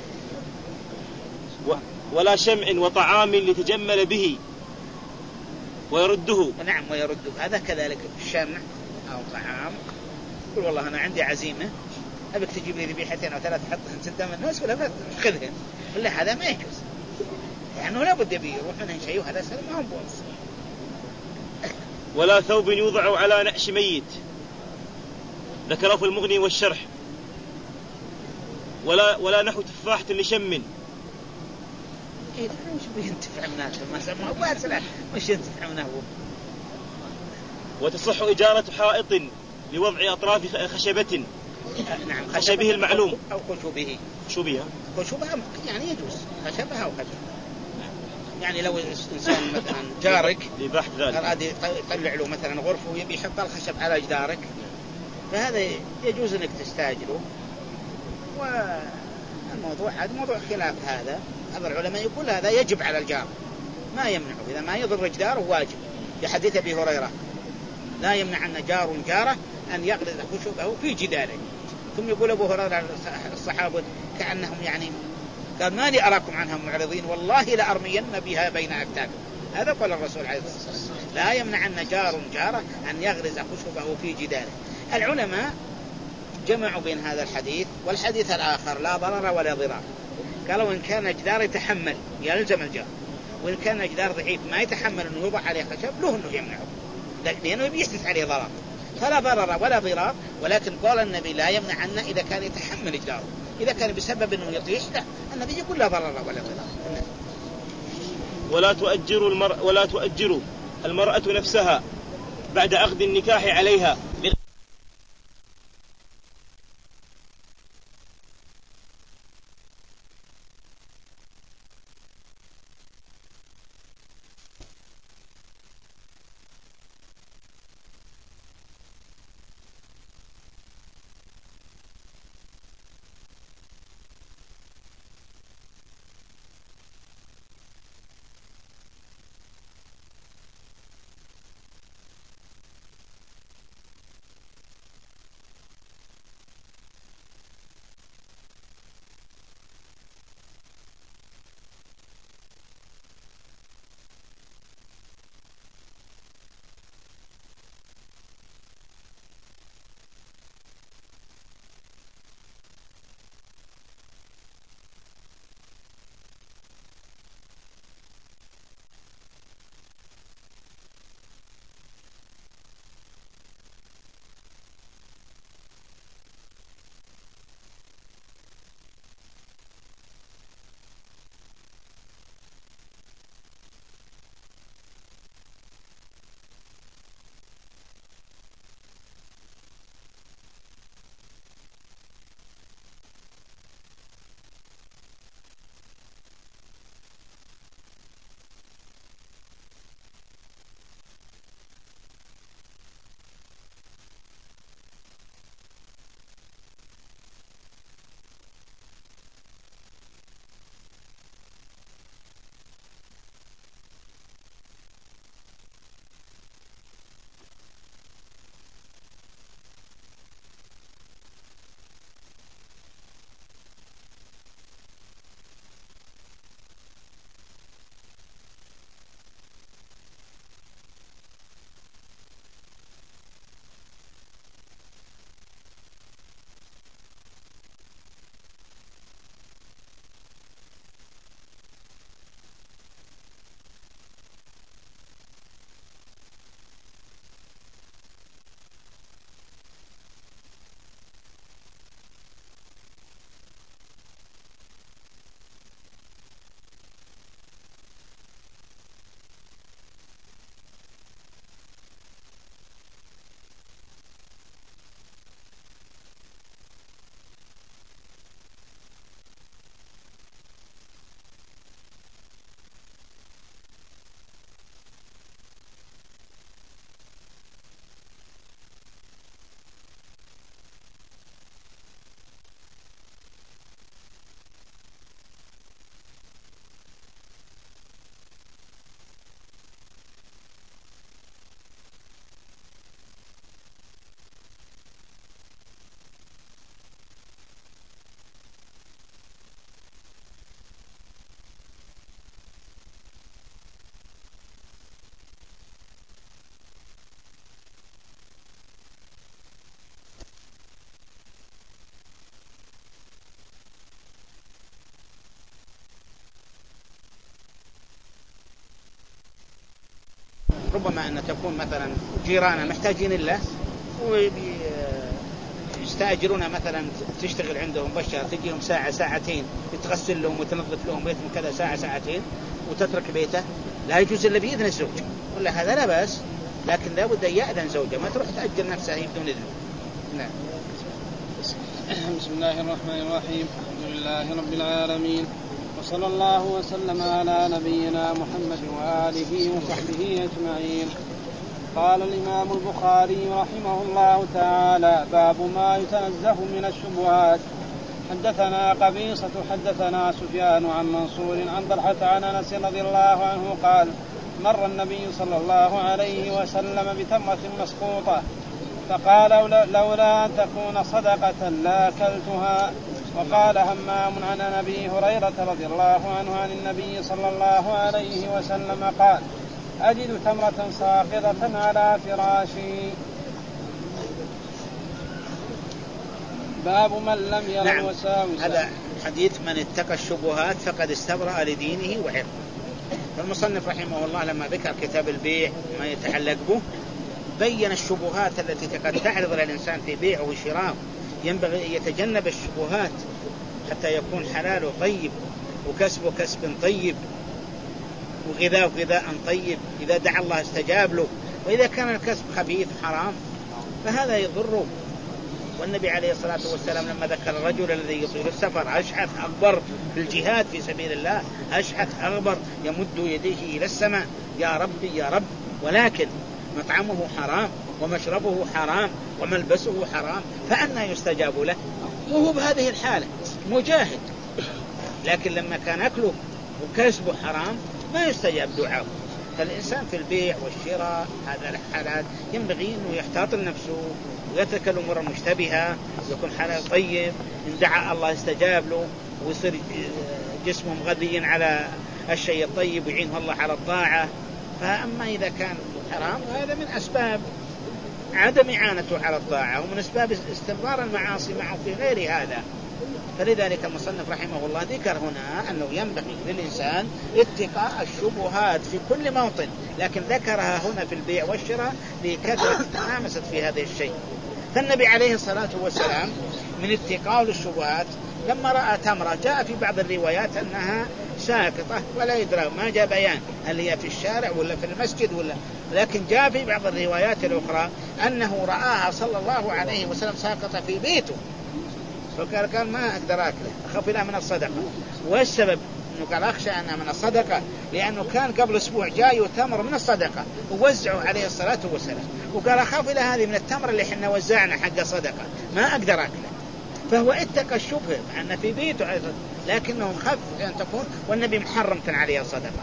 له. ولا شمع وطعام لتجمل به ويرده. نعم، ويرده، هذا كذلك الشمع أو طعام، يقول والله أنا عندي عزيمة أبيك تجيب لي ذبيحتين أو 3 حطهن قدام الناس ولا تأخذهن، ولا هذا ما يجوز، لأنه لا بد يبي يروح منهن شيء، وهذا ما هو بوص. ولا ثوب يوضع على نعش ميت، ذكره في المغني والشرح. ولا نحو تفاحة لشم. إيه وش بينتفع منها؟ ما سموها باسلة وش ينتفع منها هو؟ وتصح إجارة حائط لوضع أطراف خشبة. نعم خشبه المعلوم أو خشبه. خشبها يعني يجوز خشبها أو خشبها. يعني لو إنسان مثلا جارك أراد يطلع له مثلا غرفة ويبي يحط الخشب على جدارك، فهذا يجوز أنك تستأجره. والموضوع هذا موضوع خلاف هذا. بعض العلماء يقول هذا يجب على الجار، ما يمنعه إذا ما يضر جداره واجب، لحديث أبي هريرة لا يمنعن جار جاره أن يغرز خشبه في جداره. ثم يقول أبو هريرة الصحابة كأنهم يعني قال ما لي أراكم عنها معرضين والله لأرمين بها بين أكتافكم. هذا قال الرسول عليه الصلاة والسلام لا يمنعن جار جاره أن يغرز خشبه في جداره. العلماء جمعوا بين هذا الحديث والحديث الآخر لا ضرر ولا ضرار. قالوا إن كان جدار يتحمل يلزم الجار، وإن كان جدار ضعيف ما يتحمل أنه يوضع عليه خشب له أنه يمنعه لأنه بيحدث عليه ضرر، فلا ضرر ولا ضرار. ولكن قال النبي لا يمنعن إذا كان يتحمل جداره، إذا كان بسبب أنه يطيح لا، النبي يقول لا ضرر ولا ضرار. ولا تؤجر المرأة نفسها بعد عقد النكاح عليها ربما أن تكون مثلا جيرانا محتاجين له ويستأجرون مثلا تشتغل عندهم بشر، تجيهم ساعة ساعتين تغسل لهم وتنظف لهم بيتهم كذا ساعة ساعتين وتترك بيته، لا يجوز إلا بإذن الزوج، ولا هذا لا بأس، لكن لا بد أن يأذن زوجه، ما تروح تأجر نفسها بدون إذن. نعم. بسم الله الرحمن الرحيم. الحمد لله رب العالمين، وصلى الله وسلم على نبينا محمد وآله وصحبه أجمعين. قال الإمام البخاري رحمه الله تعالى: باب ما يتنزه من الشبهات. حدثنا قبيصة حدثنا سفيان عن منصور عن طلحة عن أنس رضي الله عنه قال: مر النبي صلى الله عليه وسلم بتمرة مسقوطة فقال: لولا أن تكون صدقة لاكلتها. وقال همام عن أبي هريرة رضي الله عنه عن النبي صلى الله عليه وسلم قال: أجد تمرة ساقطة على فراشي. باب من لم ير الوساوس. هذا حديث من اتقى الشبهات فقد استبرأ لدينه وعرضه. فالمصنف رحمه الله لما ذكر كتاب البيع ما يتعلق به بين الشبهات التي قد تعرض للإنسان في بيعه وشراءه، ينبغي أن يتجنب الشبهات حتى يكون حلاله طيب وكسبه كسب طيب وغذاء غذاء طيب، إذا دعا الله استجاب له، وإذا كان الكسب خبيث حرام فهذا يضره. والنبي عليه الصلاة والسلام لما ذكر الرجل الذي يطيل السفر أشحث أغبر في الجهاد في سبيل الله، أشحث أغبر يمد يديه إلى السماء يا ربي يا رب، ولكن مطعمه حرام ومشربه حرام وملبسه حرام، فأنى يستجاب له وهو بهذه الحالة مجاهد، لكن لما كان أكله وكسبه حرام ما يستجاب دعاءه. فالإنسان في البيع والشراء هذا الحالات ينبغي أنه يحتاط لنفسه ويترك الأمور المشتبهة، يكون حلال طيب، إن دعا الله استجاب له ويصير جسمه مغذيا على الشيء الطيب ويعينه الله على الطاعة. فأما إذا كان حرام هذا من أسباب عدم إعانته على الطاعة ومن أسباب استمرار المعاصي معه في غير هذا. فلذلك المصنف رحمه الله ذكر هنا أنه ينبغي للإنسان اتقاء الشبهات في كل موطن، لكن ذكرها هنا في البيع والشراء لكثرة التنامسة في هذا الشيء. فالنبي عليه الصلاة والسلام من اتقاء الشبهات لما رأى تمرة جاء في بعض الروايات أنها ساقطة ولا يدرى، ما جاء بيان هل هي في الشارع ولا في المسجد ولا، لكن جاء في بعض الروايات الأخرى أنه رآها صلى الله عليه وسلم ساقطة في بيته، فقال ما أقدر أكله أخاف لها من الصدقة. والسبب أنه قال أخشى أنها من الصدقة لأنه كان قبل أسبوع جاء تمر من الصدقة ووزعوا عليه الصلاة والسلام، وقال أخاف لها هذه من التمر اللي احنا وزعنا حق صدقة ما أقدر أكله. فهو اتقى الشبهة مع أنه في بيته لكنه خف أن تكون والنبي محرم عليه الصدقة،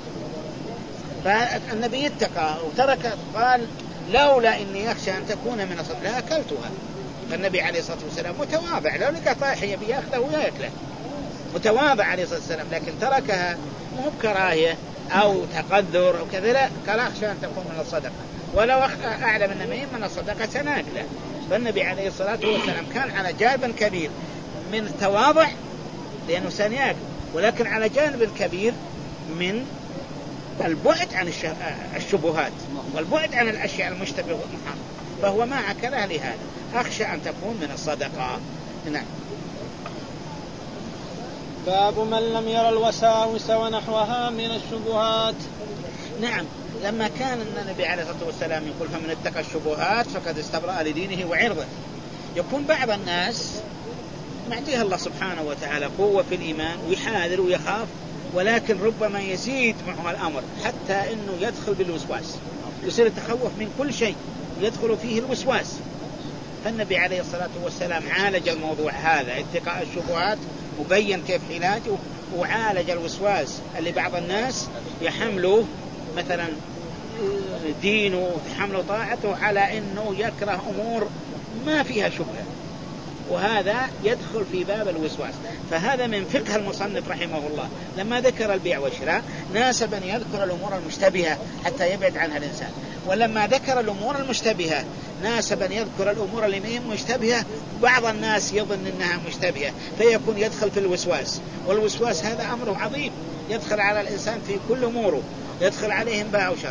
فالنبي اتقى وترك، قال لولا إني أخشى أن تكون من الصدقة لأكلتها. فالنبي عليه الصلاة والسلام متواضع، لو لقى طائح يبي يأخذه ويأكله متواضع عليه الصلاة والسلام، لكن تركها مو بكراهية أو تقدر أو كذا، لا قال أخشى أن تكون من الصدقة، ولو أعلم أن من الصدقة سنأكله. فالنبي عليه الصلاة والسلام كان على جانب كبير من التواضع لأنه سنياكل، ولكن على جانب كبير من البعد عن الشبهات والبعد عن الأشياء المشتبهة والمحرمة، فهو ما أكلها لهذا، أخشى أن تكون من الصدقة. نعم. باب من لم ير الوساوس ونحوها من الشبهات. نعم، لما كان النبي عليه الصلاة والسلام يقول فمن اتقى الشبهات فقد استبرأ لدينه وعرضه، يكون بعض الناس معطيها الله سبحانه وتعالى قوة في الإيمان ويحاذر ويخاف، ولكن ربما يزيد معه الأمر حتى أنه يدخل بالوسواس، يصير يتخوف من كل شيء يدخل فيه الوسواس. فالنبي عليه الصلاة والسلام عالج الموضوع هذا اتقاء الشبهات وبين كيف علاجه، وعالج الوسواس اللي بعض الناس يحملوا مثلا دينه ويحملوا طاعته على أنه يكره أمور ما فيها شبهة، وهذا يدخل في باب الوسواس. فهذا من فقه المصنف رحمه الله لما ذكر البيع والشراء ناسب أن يذكر الأمور المشتبهة حتى يبعد عنها الإنسان، ولما ذكر الأمور المشتبهة ناسب أن يذكر الأمور اللي ما هي مشتبهة، بعض الناس يظن أنها مشتبهة فيكون يدخل في الوسواس، والوسواس هذا أمر عظيم يدخل على الإنسان في كل أموره، يدخل عليهم باع وشراء.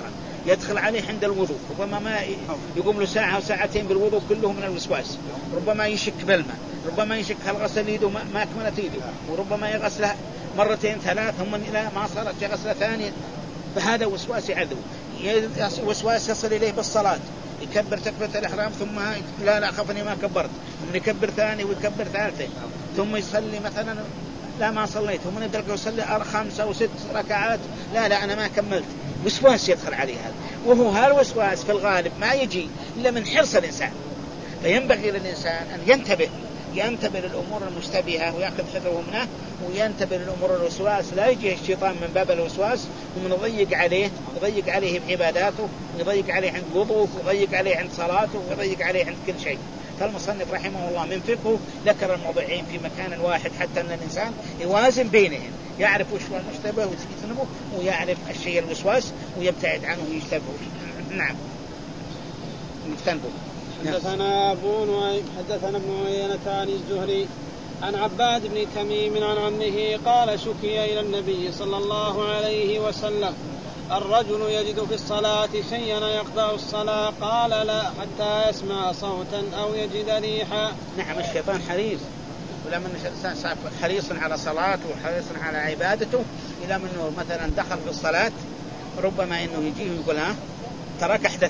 يدخل عليه عند الوضوء، ربما ما يقوم له ساعة أو ساعتين بالوضوء كله من الوسواس، ربما يشك بالماء، ربما يشك هل غسل يده ما أكملت يده، وربما يغسلها مرتين ثلاث ثم إلى ما صارت غسلة ثانية، فهذا وسواس عدو. وسواس يصل إليه بالصلاة، يكبر تكبيرة الإحرام ثم لا خفني ما كبرت، ثم يكبر ثاني ويكبر ثالثة، ثم يصلي مثلا لا ما صليت، ثم يدرك يصلي 5 أو 6 ركعات، لا أنا ما كملت، وسواس يدخل عليه هذا. وهو هالوسواس في الغالب ما يجي إلا من حرص الإنسان، فينبغي للإنسان أن ينتبه للأمور المشتبهة ويأخذ حذره منه، وينتبه للأمور الوسواس. لا يجي الشيطان من باب الوسواس ومن يضيق عليه بعباداته، ويضيق عليه عند وضوءه، ويضيق عليه عند صلاته، ويضيق عليه عند كل شيء. فالمصنف رحمه الله من فقهه ذكر الموضوعين في مكان واحد حتى أن الإنسان يوازن بينهم، يعرف وش هو المشتبه ويجتنبه، ويعرف الشيء الوسواس ويبتعد عنه ويجتنبه. نعم يجتنبه. حدثنا أبو نعيم حدثنا ابن عيينة عن الزهري عن عباد بن تميم عن عمه قال شكي إلى النبي صلى الله عليه وسلم الرجل يجد في الصلاة شيئا يقطع الصلاة، قال لا حتى يسمع صوتا أو يجد ريحا. نعم الشيطان حريص، ولما الإنسان صار حريص على صلاته وحريص على عبادته، إلى منه مثلا دخل في الصلاة ربما إنه يجيه ويقول تراك أحدث،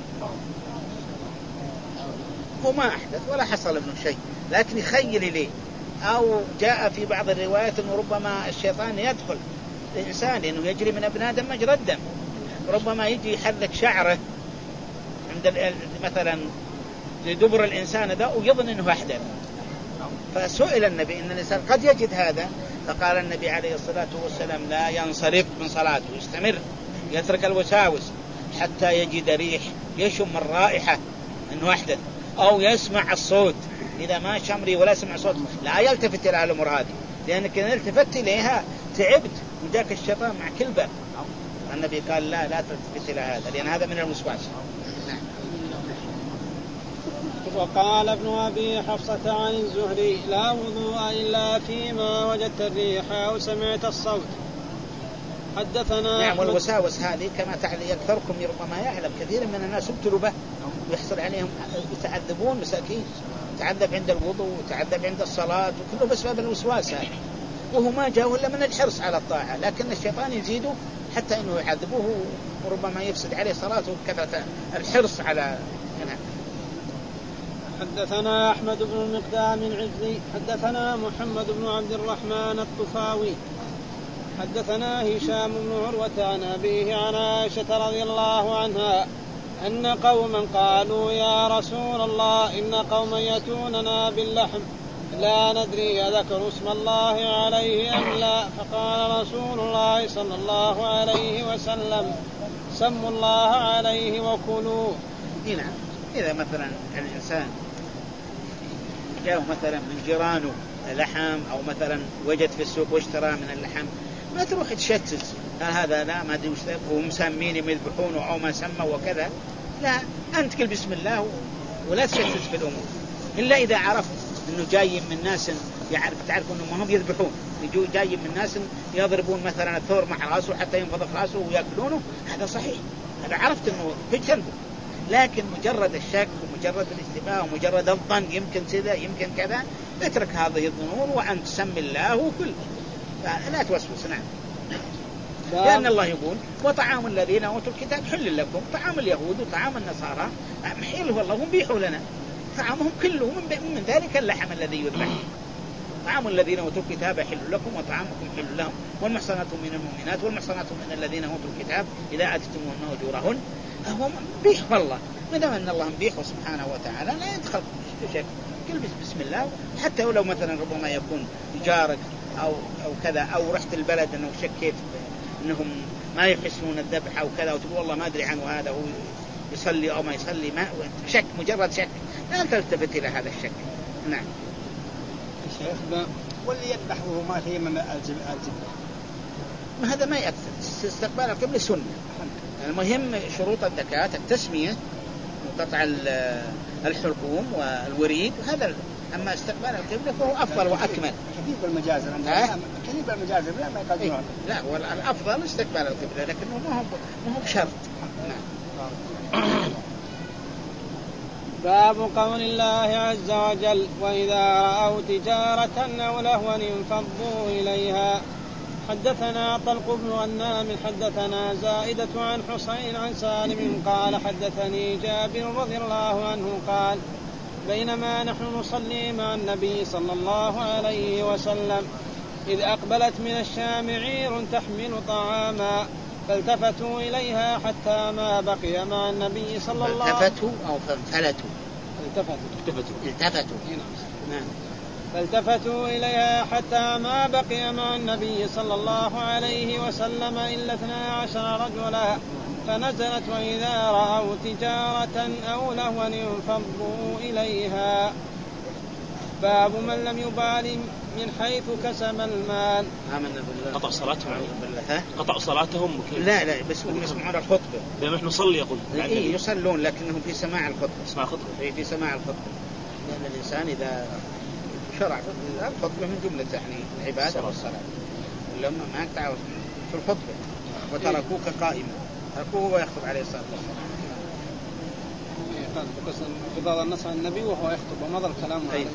هو ما أحدث ولا حصل منه شيء، لكن يخيل إليه. أو جاء في بعض الروايات أنه ربما الشيطان يدخل الإنسان لأنه يجري من ابن آدم مجرى الدم، ربما يجي يحرك شعره عند مثلا لدبر الإنسان ذا ويظن أنه أحدث، فسئل النبي إن الإنسان قد يجد هذا، فقال النبي عليه الصلاة والسلام لا ينصرف من صلاته، يستمر يترك الوساوس حتى يجد ريح، يشم الرائحة أنه أحدث، أو يسمع الصوت. إذا ما شمري ولا سمع صوت لا يلتفت إلى الأمور هذه، لأنك إذا التفت إليها تعبت وجاك الشيطان مع كل باب. النبي قال لا تلتفت إلى هذا، لأن هذا من الوسواس. وقال ابن أبي حفصة عن الزهري لا وضوء إلا فيما وجدت الريح أو سمعت الصوت. حدثنا نعم. والوساوس هذه كما تعلي أكثركم ربما يعلم، كثير من الناس ابتلوا به ويحصل عليهم يتعذبون مساكين، يتعذب عند الوضوء ويتعذب عند الصلاة، وكله بسبب الوسواس هذا، وهو ما جاءه إلا من الحرص على الطاعة، لكن الشيطان يزيده حتى أنه يعذبه وربما يفسد عليه صلاته بكثرة الحرص على منها. حدثنا أحمد بن المقدام العزي حدثنا محمد بن عبد الرحمن الطفاوي حدثنا هشام بن عروة عن أبيه عن عائشة رضي الله عنها أن قوما قالوا يا رسول الله إن قوما يأتوننا باللحم لا ندري أذكر اسم الله عليه أم لا، فقال رسول الله صلى الله عليه وسلم سموا الله عليه وكلوه. نعم. إذا مثلا الإنسان جاءه مثلا من جيرانه لحم، أو مثلا وجد في السوق واشترى من اللحم، ما تروح تشتت هذا لا ما أدري وهم مسمين يذبحونه أو ما سموا وكذا، لا، أنت قل بسم الله ولا تشتت في الأمور، إلا إذا عرفت إنه جاي من ناس تعرف إنه ما هم يذبحون، يجوا جاي من ناس يضربون مثلا الثور مع رأسه حتى ينفض رأسه ويأكلونه، هذا صحيح، هذا عرفت إنه في جنبه. لكن مجرد الشك ومجرد الاشتباه ومجرد الظن يمكن كذا يمكن كذا، اترك هذه الظنون وأن تسمي الله وكل، لا توسوس. نعم. لأن الله يقول وطعام الذين أوتوا الكتاب حل لكم، طعام اليهود وطعام النصارى محل والله هم بيحوا لنا، طعامهم كله من ذلك اللحم الذي يذبح. طعام الذين أوتوا الكتاب حل لكم وطعامكم حل لهم، والمحصنات من المؤمنات والمحصنات من الذين أوتوا الكتاب إذا آتيتموهن أجورهن، هو مبيح والله، ما دام أن الله مبيح سبحانه وتعالى لا يدخل شيء، كلمة بسم الله. حتى ولو مثلا ربما يكون جارك أو كذا، أو رحت البلد أنه شكيت أنهم ما يحسنون الذبح أو كذا، وتقول والله ما أدري عنه هذا هو يصلي أو ما يصلي، ما شك، مجرد شك، لا تلتفت إلى هذا الشك. نعم. واللي يذبح وهو ما تيمم الجبهة، ما هذا ما يأثر، استقبال القبلة سنة. المهم شروط الزكاة التسمية وقطع الحلقوم والوريد، أما استقبال القبلة فهو أفضل وأكمل. كثير بالمجاز عندنا، كثير بالمجاز لا يقدرون. لا والأفضل استقبال القبلة لكنه ما هو بشرط. باب قول الله عز وجل وإذا رأوا تجارة أو لهوا انفضوا إليها. حدثنا طلق بن غنام حدثنا زائدة عن حسين عن سالم قال حدثني جابر رضي الله عنه قال بينما نحن نصلي مع النبي صلى الله عليه وسلم إذ أقبلت من الشام عير تحمل طعاما فالتفتوا إليها حتى ما بقي مع النبي صلى الله عليه وسلم. التفتوا أو فانفلتوا؟ التفتوا. نعم. فالتفتوا إليها حتى ما بقي مع النبي صلى الله عليه وسلم إلا 12 رجلا فنزلت وإذا رأوا تجارة أو لهوا انفضوا إليها. باب من لم يبال من حيث كسب المال. قطع صلاتهم قطع صلاتهم لا بس هم يسمعون الخطبة بما نحن نصلي يقول يصلون لكنهم في سماع الخطبة. في سماع الخطبة لأن الإنسان إذا شرع الخطبة من جملة يعني العبادة والصلاة لما ما يقطعوا في الخطبة وتركوك قائما تركوه ويخطب عليه الصلاة والسلام. قضاء النص عن النبي وهو يخطب ومضى الكلام عليه.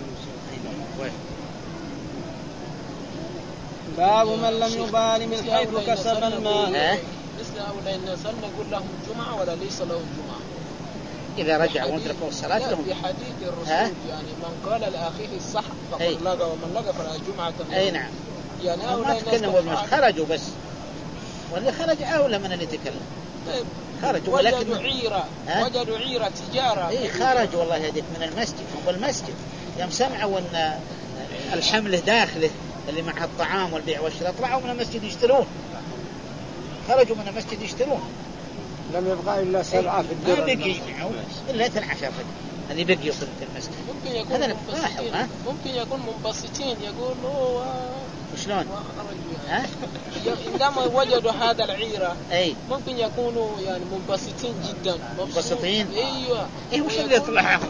باب من لم يبال من حيث كسب المال. مثل هؤلاء الناس هل نقول لهم جمعة ولا ليس لهم جمعة؟ إذا رجعوا وتركوا الصلاة لهم. في حديث الرسول يعني من قال لأخيه الصح فقد لقى ومن لقى فلا جمعة. أي نعم. يعني هؤلاء الناس خرجوا بس واللي خرج أولى من اللي تكلم. خرجوا وجدوا عيرة تجارة. خرجوا والله هذيك من المسجد. هم بالمسجد يوم سمعوا أن الحمله داخله اللي مع الطعام والبيع والشراء طلعوا من المسجد يشترون. خرجوا من المسجد يشترون. لم يبقى إلا 7 في الدرة. ما بقي معه إلا 12 اللي بقي في المسجد. ممكن يكون منبسطين يقولوا شلون؟ عندما وجدوا هذا العيرة ممكن يكونوا يعني منبسطين جدا. منبسطين؟ ايوه. وش اللي يطلع؟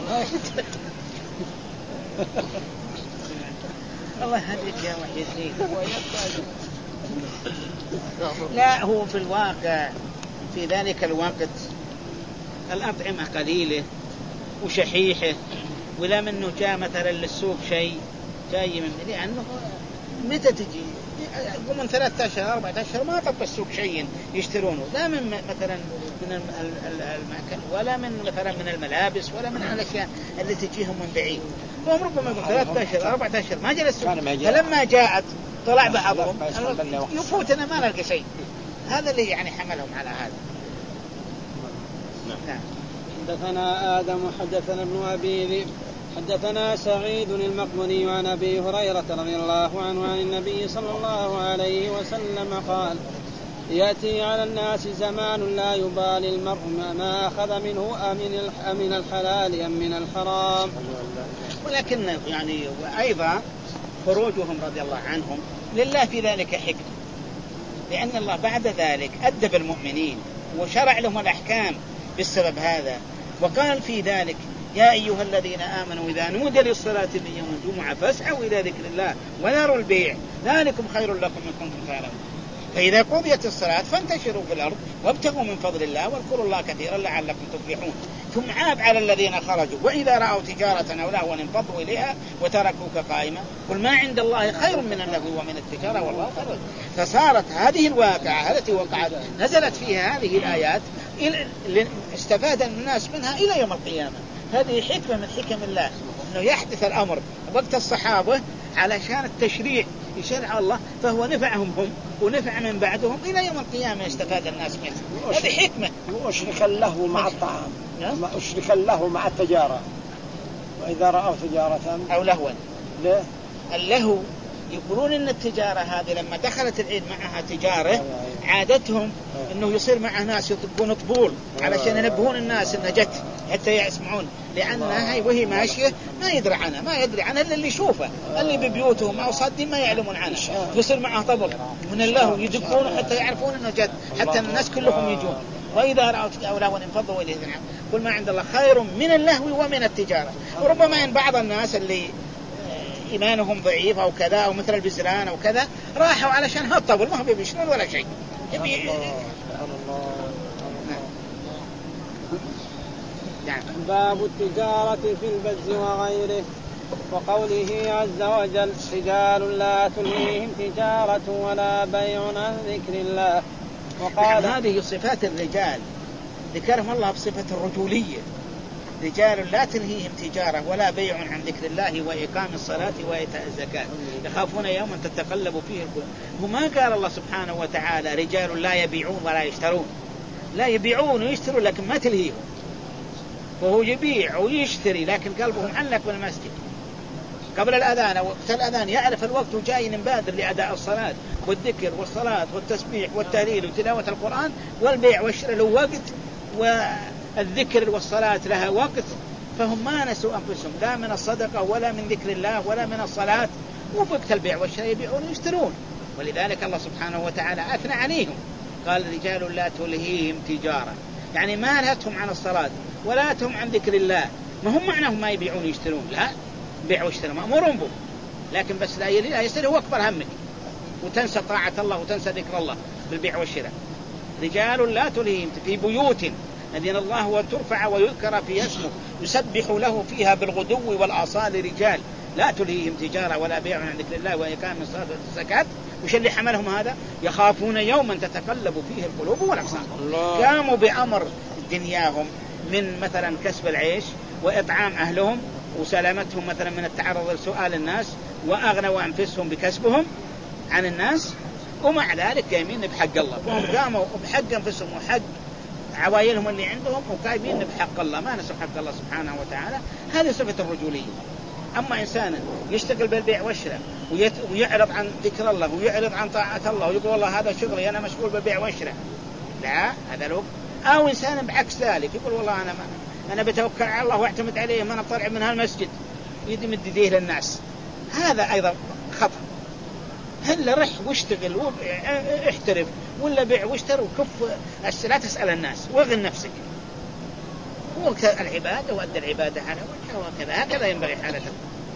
الله يهديك يا وحيد. لا هو في الواقع في ذلك الوقت الأطعمة قليلة وشحيحة ولا منه جاء مثلا للسوق شيء جاي من لأنه متى تجي من 13 14 ما طب السوق شيء يشترونه لا من مثلا من المأكل ولا من مثلا من الملابس ولا من الأشياء اللي تجيهم من بعيد. هم ربما من 13 14 ما جلسوا فلما جاءت طلع بعضهم يفوتنا ما نلقى شيء. هذا اللي يعني حملهم على هذا. نعم. حدثنا آدم حدثنا ابن أبي ذئب حدثنا سعيد المقبري عن أبي هريرة رضي الله عنه عن النبي صلى الله عليه وسلم قال يأتي على الناس زمان لا يبالي المرء ما أخذ منه أمن الحلال أم من الحرام. ولكن يعني أيضا خروجهم رضي الله عنهم لله في ذلك حكمة لأن الله بعد ذلك أدب المؤمنين وشرع لهم الأحكام بالسبب هذا وقال في ذلك يا أيها الذين آمنوا إذا نودي للصلاة من يوم الجمعة فاسعوا إلى ذكر الله وذروا البيع ذلكم خير لكم إن كنتم تعلمون. فإذا قضيت الصلاة فانتشروا في الأرض وابتغوا من فضل الله واذكروا الله كثيرا لعلكم تفلحون. ثم عاب على الذين خرجوا وإذا رأوا تجارة أو لهوا انفضوا إليها وتركوك قائما قل ما عند الله خير من اللهو ومن التجارة والله خير. فصارت هذه الواقعة التي وقعت نزلت فيها هذه الآيات استفاد الناس منها إلى يوم القيامة. هذه حكمة من حكم الله أنه يحدث الأمر وقت الصحابة علشان التشريع يشرع الله فهو نفعهم هم ونفع من بعدهم إلى يوم القيامة يستفاد الناس منه. هذه حكمة. وأشرك له مع الطعام أشرك له مع التجارة وإذا رأوا تجارة أو لهوا ليه؟ اللهو يقولون إن التجارة هذه لما دخلت العيد معها تجارة عادتهم إنه يصير معها ناس يطبون طبول علشان ينبهون الناس إنها جت حتى يسمعون لأنها وهي ماشية ما يدري عنها إلا اللي يشوفه اللي ببيوتهم أو صادين ما يعلمون عنها يصير معها طبل من الله يدقون حتى يعرفون إنه جت حتى الناس كلهم يجون. وإذا رأوا أولاه انفضوا إليه قل ما عند الله خير من اللهو ومن التجارة. وربما إن بعض الناس اللي إيمانهم ضعيف أو كذا أو مثل البزران أو كذا، راحوا علشان هالطبل ما هم بيشنون ولا شيء. باب التجارة في البز وغيره. وقوله عز وجل: رجال لا تلهيهم تجارة ولا بيع عن ذكر الله. وقال هذه صفات الرجال ذكرهم الله بصفة الرجولية. رجال لا تلهيهم تجارة ولا بيع عن ذكر الله وإقام الصلاة وإيتاء الزكاة يخافون يوما تتقلب فيه القلوب. وما قال الله سبحانه وتعالى رجال لا يبيعون ولا يشترون. لا يبيعون ويشترون لكن ما تلهيهم، وهو يبيع ويشتري لكن قلبه معلق بالمسجد. قبل الأذان أو وقت الأذان يعرف الوقت وجاي بادر لأداء الصلاة والذكر والصلاة والتسبيح والتهليل وتلاوة القرآن، والبيع والشراء له وقت، والذكر والصلاة لها وقت. فهم ما نسوا أنفسهم لا من الصدقة ولا من ذكر الله ولا من الصلاة، ووقت البيع والشراء يبيعون ويشترون. ولذلك الله سبحانه وتعالى أثنى عليهم قال رجال لا تلهيهم تجارة، يعني ما لهتهم عن الصلاة ولا تهم عن ذكر الله. ما هم معناهم ما يبيعون ويشترون، لا، بيع واشترى مأمورون به، لكن بس لا يشتري هو أكبر همك، وتنسى طاعة الله وتنسى ذكر الله بالبيع والشراء. رجال لا تلهيهم في بيوت أذن الله وترفع ويذكر في اسمه يسبح له فيها بالغدو والآصال رجال لا تلهيهم تجارة ولا بيع عن ذكر الله وإقام الصلاة والزكاة. وش اللي حملهم هذا؟ يخافون يوما تتقلب فيه القلوب والأبصار. قاموا بأمر دنياهم من مثلا كسب العيش وإطعام أهلهم وسلامتهم مثلا من التعرض لسؤال الناس، وأغنوا أنفسهم بكسبهم عن الناس، ومع ذلك قايمين بحق الله. وهم قاموا بحق أنفسهم وحق عوائلهم اللي عندهم وقايمين بحق الله، ما نسوا حق الله سبحانه وتعالى. هذه صفة الرجولية. أما إنسان يشتغل بالبيع والشراء ويعرض عن ذكر الله ويعرض عن طاعة الله ويقول والله هذا شغلي أنا مشغول بالبيع والشراء، لا، هذا له. أو إنسان بعكس ذلك يقول والله أنا بتوكل على الله واعتمد عليه، ما أنا طالع من هالمسجد يدمد يديه للناس، هذا أيضا خطأ. هل رح واشتغل واحترف ولا بيع واشتر وكف، لا تسأل الناس واغن نفسك. وقت العبادة وأدى العبادة على وجهه وكذا، هكذا ينبغي حالته.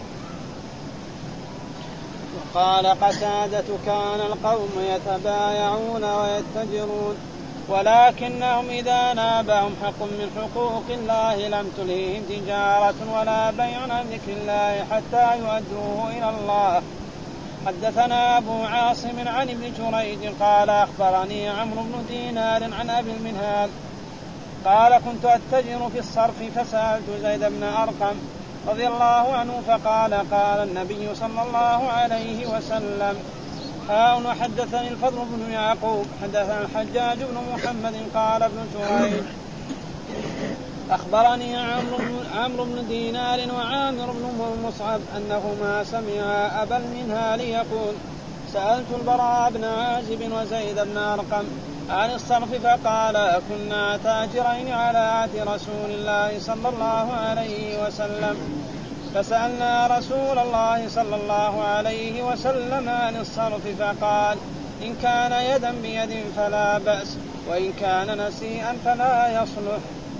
وقال قتادة: كان القوم يتبايعون ويتجرون، ولكنهم إذا نابهم حق من حقوق الله لم تلههم تجارة ولا بيع عن ذكر الله حتى يؤدوه إلى الله. حدثنا أبو عاصم عن ابن جريج قال أخبرني عمرو بن دينار عن أبي المنهال قال: كنت أتجر في الصرف فسألت زيد بن أرقم رضي الله عنه فقال: قال النبي صلى الله عليه وسلم: هاون. حدثني الفضل بن يعقوب حدثنا الحجاج بن محمد قال ابن جريج أخبرني عمرو بن دينار وعامر بن مصعب أنهما سمعا أبا المنهال يقول: سألت البراء بن عازب وزيد بن أرقم عن الصرف فقال: كنا تاجرين على عهد رسول الله صلى الله عليه وسلم، فسألنا رسول الله صلى الله عليه وسلم عن الصرف فقال: إن كان يدا بيد فلا بأس، وإن كان نسيئا فلا يصلح.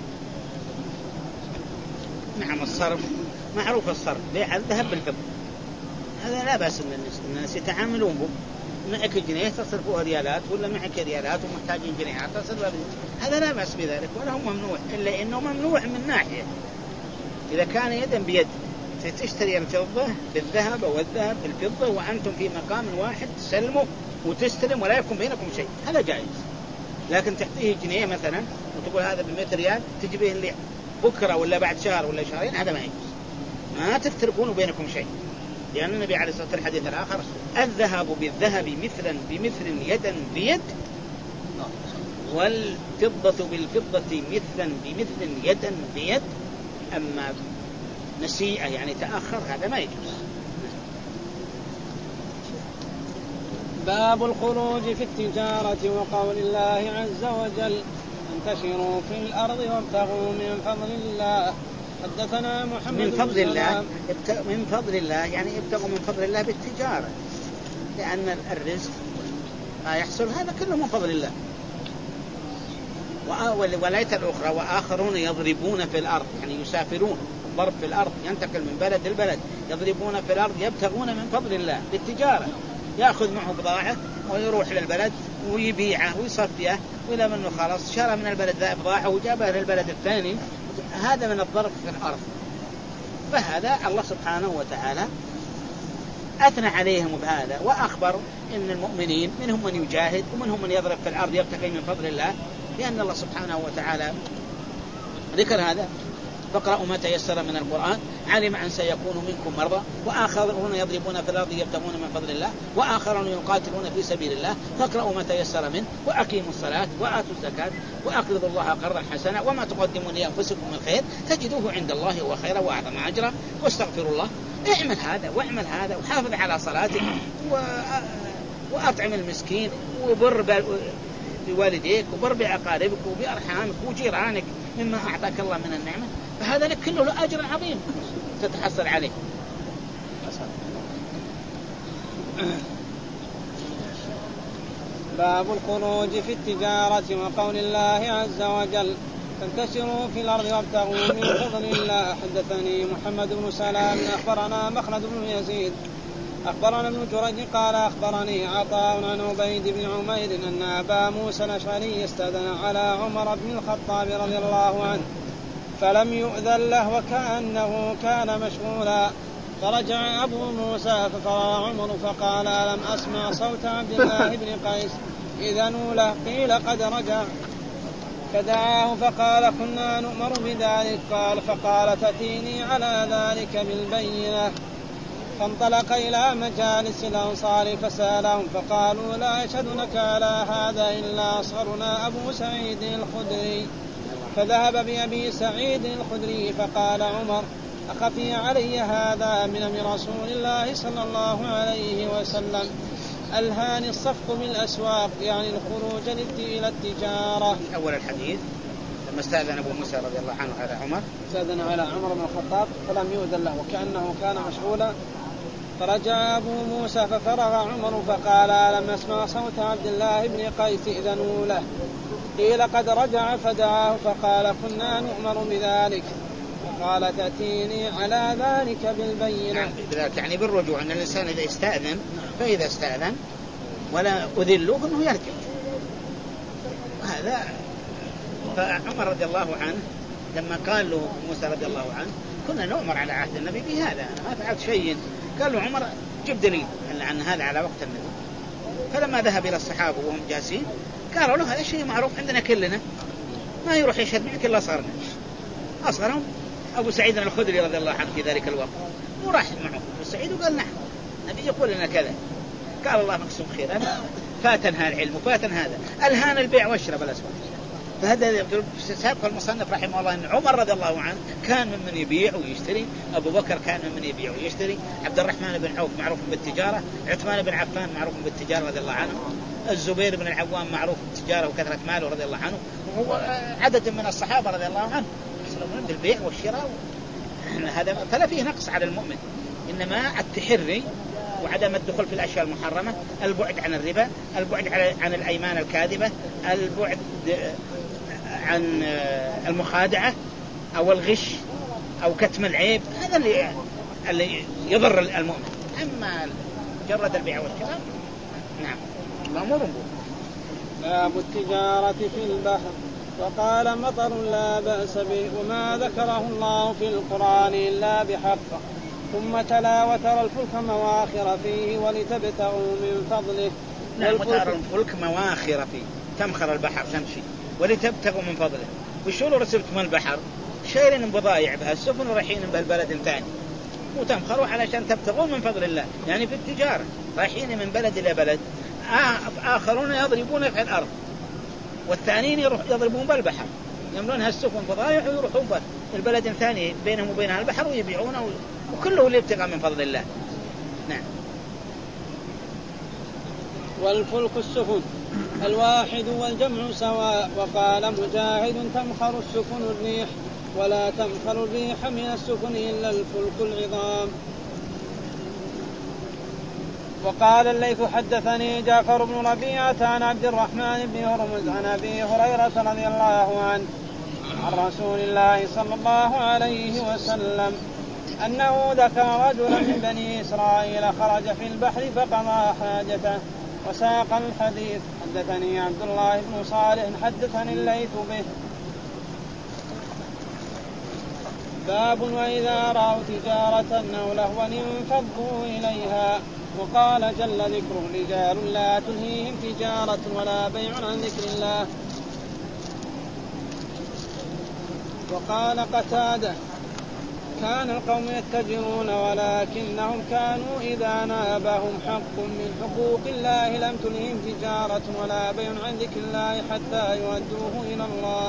نعم، الصرف معروف، الصرف بيع الذهب بالفضة، هذا لا بأس الناس يتعاملون به. معك جنيه تصرفوها ريالات، ولا معك ريالات ومحتاجين جنيهات تصرفوها، هذا لا بأس بذلك ولا هو ممنوع، إلا إنه ممنوع من ناحية إذا كان يدا بيد، تشتري الفضة بالذهب والذهب بالفضة وأنتم في مقام واحد تسلموا وتستلم ولا يكون بينكم شيء، هذا جائز. لكن تعطيه جنيه مثلا وتقول هذا ب100 ريال تجيبه اللي بكرة ولا بعد شهر ولا شهرين، هذا ما يجوز، ما تفترقون بينكم شيء. لأن النبي عليه الصلاة والسلام الحديث الآخر: الذهب بالذهب مثلا بمثل يدا بيد، والفضة بالفضة مثلا بمثل يدا بيد، أما نسيئة يعني تأخر هذا ما يجوز. باب الخروج في التجارة وقول الله عز وجل: انتشروا في الأرض وابتغوا من فضل الله. حدثنا محمد من فضل الله، من فضل الله يعني ابتغوا من فضل الله بالتجارة، لأن الرزق ما يحصل هذا كله من فضل الله. والآية الأخرى: وآخرون يضربون في الأرض، يعني يسافرون الضرب في الأرض، ينتقل من بلد لبلد، يضربون في الأرض يبتغون من فضل الله بالتجارة، يأخذ معه بضاعة ويروح للبلد ويبيعه ويصفيه، وإلى منه خلاص شرى من البلد ذا بضاعة وجابها للبلد الثاني، هذا من الضرب في الأرض. فهذا الله سبحانه وتعالى أثنى عليهم بهذا، وأخبر إن المؤمنين منهم من يجاهد ومنهم من يضرب في الأرض يبتغي من فضل الله، لأن الله سبحانه وتعالى ذكر هذا: فاقرأوا ما تيسر من القرآن، علم أن سيكون منكم مرضى وآخرون يضربون في الأرض يبتغون من فضل الله وآخرون يقاتلون في سبيل الله، فاقرأوا ما تيسر منه وأقيموا الصلاة وآتوا الزكاة وأقرضوا الله قرضا حسنا وما تقدموا لأنفسكم من خير تجدوه عند الله هو خيرا وأعظم أجرا واستغفروا الله. اعمل هذا واعمل هذا وحافظ على صلاتك وأطعم المسكين وبر بوالديك وبر بأقاربك وبأرحامك وجيرانك مما أعطاك الله من النعمة، فهذا لك كله له أجر عظيم تتحصل عليه. باب الخروج في التجارة وقول الله عز وجل: تنتشروا في الأرض وابتغوا من فضل الله. حدثني محمد بن سلام أخبرنا مخلد بن يزيد أخبرنا ابن جريج قال أخبرني عطاء عن عبيد بن عمير أن أبا موسى الأشعري استأذن على عمر بن الخطاب رضي الله عنه فلم يؤذن له وكأنه كان مشغولا، فرجع أبو موسى ففرغ عمر فقال: ألم أسمع صوت عبد الله بن قيس إذنوا له؟ قيل: قد رجع. فدعاه فقال: كنا نؤمر بذلك. قال: فقال: تأتيني على ذلك بالبينة. فانطلق إلى مجالس الأنصار فسألهم فقالوا: لا يشهدونك على هذا إلا أصغرنا أبو سعيد الخدري. فذهب بأبي سعيد الخدري فقال عمر: أخفي علي هذا من أمر رسول الله صلى الله عليه وسلم، ألهاني الصفق بالأسواق، يعني الخروج إلى التجارة. أول الحديث لما استأذن أبو موسى رضي الله عنه على عمر، استأذن على عمر بن الخطاب فلم يؤذن له وكأنه كان مشغولا، فرجع أبو موسى ففرغ عمر فقال: ألم أسمع صوت عبد الله بن قيس إذنوا له؟ قيل: قد رجع. فدعاه فقال: كنا نؤمر بذلك. فقال: تأتيني على ذلك بالبينة. بذلك يعني بالرجوع، أن الإنسان إذا استأذن فإذا استأذن ولا أذن له فإنه يرجع. هذا فعمر رضي الله عنه لما قال له موسى رضي الله عنه: كنا نؤمر على عهد النبي بهذا، أنا ما فعلت شيء. قال له عمر: جب دليل أن هذا على وقت النبي. فلما ذهب إلى الصحابة وهم جالسين قالوا له: هذا شيء معروف عندنا كلنا، ما يروح يشهد معك إلا أصغرهم أبو سعيد الخدري رضي الله عنه في ذلك الوقت، وراح معه أبو سعيد وقال: نحن النبي يقول لنا كذا. قال: الله مقسوم خيرا، فاتنها العلم وفاتن هذا، ألهان البيع والشراء بالأسواق. فهذا سابق المصنف رحمه الله أن عمر رضي الله عنه كان ممن يبيع ويشتري، أبو بكر كان ممن يبيع ويشتري، عبد الرحمن بن عوف معروف بالتجارة، عثمان بن عفان معروف بالتجارة رضي الله عنه، الزبير بن العوام معروف بالتجارة وكثرة ماله رضي الله عنه، وعدد من الصحابة رضي الله عنه يسلمون بالبيع والشراء. هذا فلا فيه نقص على المؤمن، إنما التحري وعدم الدخول في الأشياء المحرمة، البعد عن الربا، البعد عن الأيمان الكاذبة، البعد عن المخادعة أو الغش أو كتم العيب، هذا اللي يضر المؤمن. أما مجرد البيع والشراء نعم الأمور. باب التجارة في البحر. وقال: مطر لا بأس به، وما ذكره الله في القرآن إلا بحقه. ثم تلا: وترى الفلك مواخر فيه ولتبتغوا من فضله. نعم، وترى الفلك مواخر فيه، تمخر البحر تمشي ولتبتغوا من فضله. وشلون رسبتم البحر؟ شايلين بضايع بها السفن ورايحين بها البلد الثاني، وتمخروا علشان تبتغوا من فضل الله، يعني في التجارة رايحين من بلد إلى بلد. آخرون يضربون في الأرض والثانيين يضربون بالبحر، يملونها السفن بضايع ويروحون البلد الثاني بينهم وبينها البحر ويبيعونه، وكله ليبتغى من فضل الله. نعم. والفلك السفن الواحد والجمع سواء. وقال مجاهد: تمخر السفن الريح ولا تمخر الريح من السفن إلا الفلك العظام. وقال الليث: حدثني جعفر بن ربيعة عن عبد الرحمن بن هرمز عن أبي هريرة رضي الله عنه عن رسول الله صلى الله عليه وسلم أنه ذكر رجلا من بني إسرائيل خرج في البحر فقضى حاجته وساق الحديث. حدثني عبد الله بن صالح حدثني الليث به. باب وإذا رأوا تجارة أو لهوا انفضوا إليها. وقال جل ذكره رجال لا تلهيهم تجارة ولا بيع عن ذكر الله. وقال قتادة كان القوم يتجرون ولكنهم كانوا إذا نابهم حق من حقوق الله لم تلههم تجارة ولا بيع عن ذكر الله حتى يؤدوه إلى الله.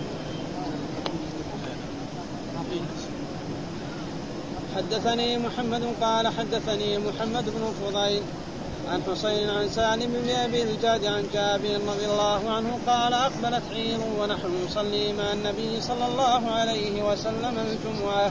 حدثني محمد قال حدثني محمد بن فضيل عن حسين عن سالم بن أبي الجاد عن جابر رضي الله عنه قال أقبلت عير ونحن نصلي مع النبي صلى الله عليه وسلم الجمعة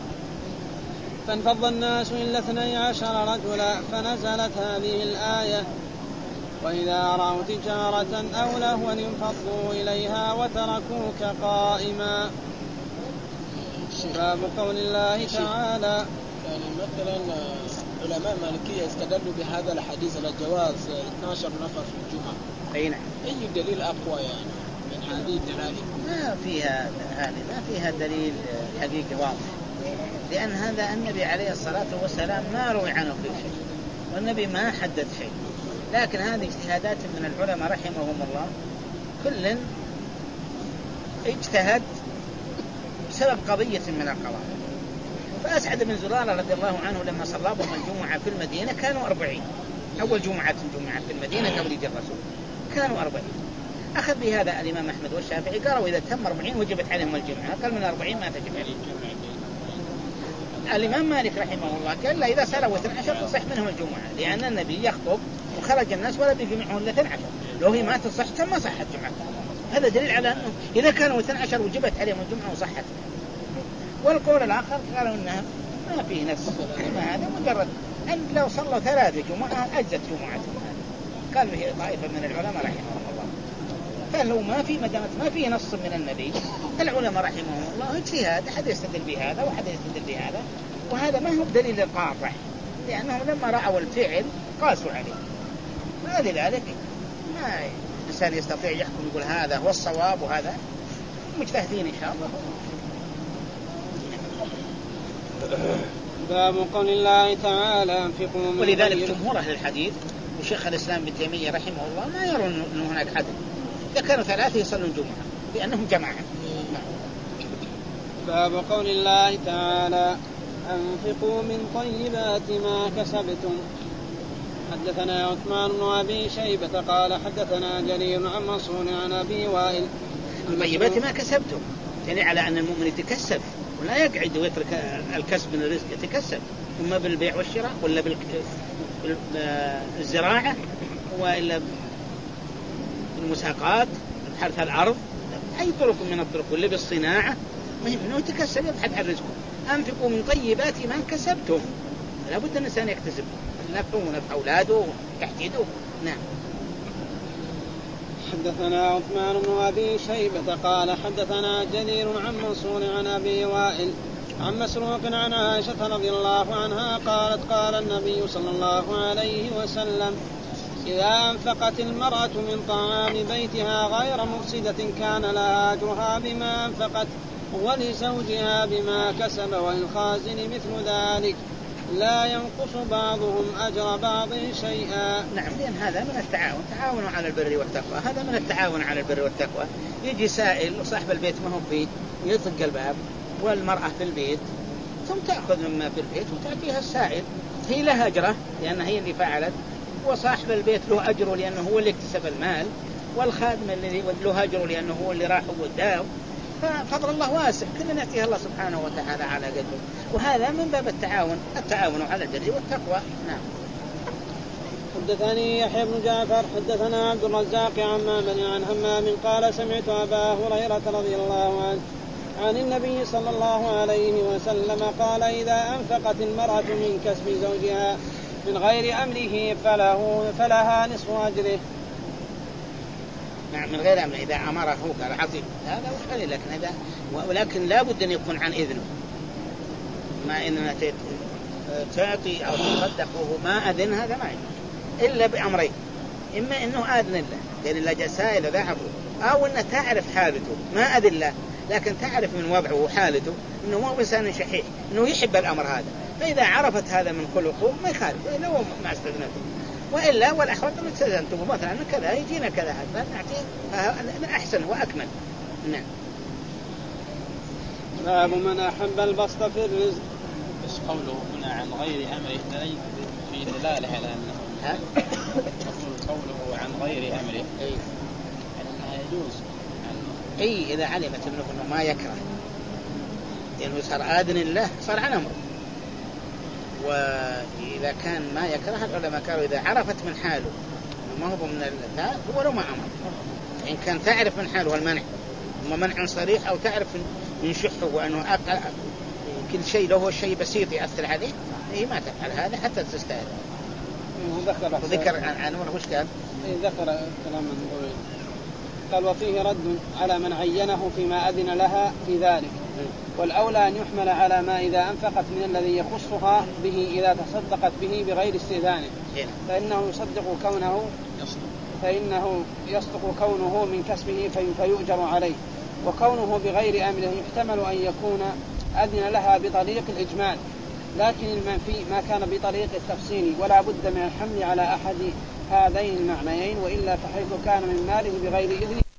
فانفض الناس إلا 12 رجلا فنزلت هذه الآية وإذا رأوا تجارة أو لهوا انفضوا إليها وتركوك قائما. باب قول الله تعالى يعني مثلا علماء مالكية استدلوا بهذا الحديث على جواز 12 نفر في الجمعة. أي نعم. أي دليل أقوى يعني من هذه الدلائل؟ ما فيها دليل حقيقي واضح، لأن هذا النبي عليه الصلاة والسلام ما روي عنه في شيء والنبي ما حدد شيء، لكن هذه اجتهادات من العلماء رحمهم الله، كل اجتهد بسبب قضية من القضايا. فأسعد بن زرارة رضي الله عنه لما صلى بهم الجمعة في المدينة كانوا 40، أول جمعة في المدينة قبل يجي الرسول كانوا 40. أخذ بهذا الإمام أحمد والشافعي قالوا إذا تم 40 وجبت عليهم الجمعة، قال من 40 ما تجب عليهم. الإمام مالك رحمه الله قال لا، إذا صاروا 12 تصح منهم الجمعة، لأن النبي يخطب وخرج الناس ولا بيجمعهم إلا 12، لو هي ما تصح ما صحت الجمعة. هذا دليل على أنه إذا كانوا 12 وجبت عليهم الجمعة وصحت. والقول الآخر قالوا إنها ما فيه نفس، ما هذا مجرد أن لو صلوا 3 جمعة أجزت جمعتهم. قال به طائفة من العلماء رحمهم الله. فلو ما فيه نص من النبي، العلماء رحمهم الله اجتهاد، أحد يستدل بهذا وأحد يستدل بهذا، وهذا ما هو دليل القاطع، لأنهم لما رأوا الفعل قاسوا عليه. ولذلك ما الإنسان يستطيع يحكم يقول هذا هو الصواب وهذا مجتهدين إن شاء الله. باب قول الله تعالى انفقوا من ولذلك جمهور أهل الحديث وشيخ الإسلام بن تيمية رحمه الله ما يرون أن هناك حد، إذا كانوا 3 يصلون جمعة لأنهم جماعة. باب قول الله تعالى أنفقوا من طيبات ما كسبتم. حدثنا عثمان بن أبي شيبة قال حدثنا جرير عن منصور عن أبي وائل. من طيبات ما كسبتم يعني على أن المؤمن يتكسب ولا يقعد ويترك الكسب من الرزق، يتكسب إما بالبيع والشراء ولا بالزراعة وإلا بالمساقات بحرث الأرض، أي طرق من الطرق، ولا بالصناعة، مهم أنه يتكسب يبحث عن رزقه. أنفقوا من طيبات ما كسبتم، لا بد أن الإنسان يكتسب نفعه ونفع أولاده يحتيده. نعم. حدثنا عثمان بن أبي شيبة قال حدثنا جرير عن منصور عن أبي وائل عن مسروق عن عائشة رضي الله عنها قالت قال النبي صلى الله عليه وسلم إذا أنفقت المرأة من طعام بيتها غير مفسدة كان لها أجرها بما أنفقت ولزوجها بما كسب والخازن مثل ذلك لا ينقص بعضهم أجر بعض شيئا. نعم، لأن هذا من التعاون، تعاونوا على البر والتقوى، هذا من التعاون على البر والتقوى. يجي سائل وصاحب البيت ما هو فيه يطق الباب والمرأة في البيت، ثم تأخذ مما في البيت وتأتيها السائل، هي لها أجره لأن هي اللي فعلت، وصاحب البيت له أجره لأنه هو اللي اكتسب المال، والخادم الذي له أجره لأنه هو اللي راح وداه. ففضل الله واسع، كلنا نأتيها الله سبحانه وتعالى على قدره، وهذا من باب التعاون على البر والتقوى. نعم. حدثني يحيى بن جعفر حدثنا عبد الرزاق عن معمر عن همام قال سمعت أبا هريرة رضي الله عنه عن النبي صلى الله عليه وسلم قال إذا أنفقت المرأة من كسب زوجها من غير أمره فلها نصف أجره. نعم، لأن هذا من التعاون على البر والتقوى، هذا من التعاون على البر والتقوى. يجي سائل وصاحب البيت ما هو فيه يطق الباب والمرأة في البيت، ثم تأخذ مما في البيت وتأتيها السائل، هي لها أجره لأنه هو اللي اكتسب المال، والخادم الذي له أجره لأنه هو اللي راح وداه. ففضل الله واسع، كلنا نأتيها الله سبحانه وتعالى على قدره، وهذا من باب التعاون على البر والتقوى. من غير أمر إذا أمره قال عظيم هذا وحل، ولكن لا بد أن يكون عن إذنه. ما إننا تعطي أو تصدق وهو ما أذن هذا ما يجوز إلا بأمرين: إما إنه أذن الله لأن الله جسائل ذهبه، أو إنه تعرف حالته ما أذن الله لكن تعرف من وضعه وحالته إنه مو إنسان شحيح، إنه يحب الأمر هذا، فإذا عرفت هذا من خلقه ما يخالف إلا هو ما استذنته. وإلا والأحوط أن استذنته مثلا كذا يجينا كذا هذا نعطيه أحسن وأكمل. نعم. باب من أحب البسط في الرزق. بس قوله هنا عن غير أمره في دلالة على أنه قوله عن غير أمره أنها يجوز أي إذا علمت أنه ما يكره لأنه صار آذن الله صار عن أمره. وإذا كان ما يكره العلماء قالوا إذا عرفت من حاله ما هو من الذات هو لو ما أمر، إن كان تعرف من حاله المنع منع صريح، أو تعرف من شحه وأنه كل شيء لو هو الشيء بسيط يأثر عليه هي ما تفعل هذا حتى تستاهل. ذكر عن وش قال؟ ذكر كلاما طويل قال: وفيه رد على من عينه فيما أذن لها في ذلك، والأولى أن يحمل على ما إذا أنفقت من الذي يخصها به إذا تصدقت به بغير استئذانه، فإنه يصدق كونه من كسبه فيؤجر عليه، وكونه بغير أمره يحتمل أن يكون أذن لها بطريق الإجمال، لكن المنفي ما كان بطريق التفصيل، ولا بد من الحمل على أحد هذين المعنيين، وإلا فحيث كان من ماله بغير إذن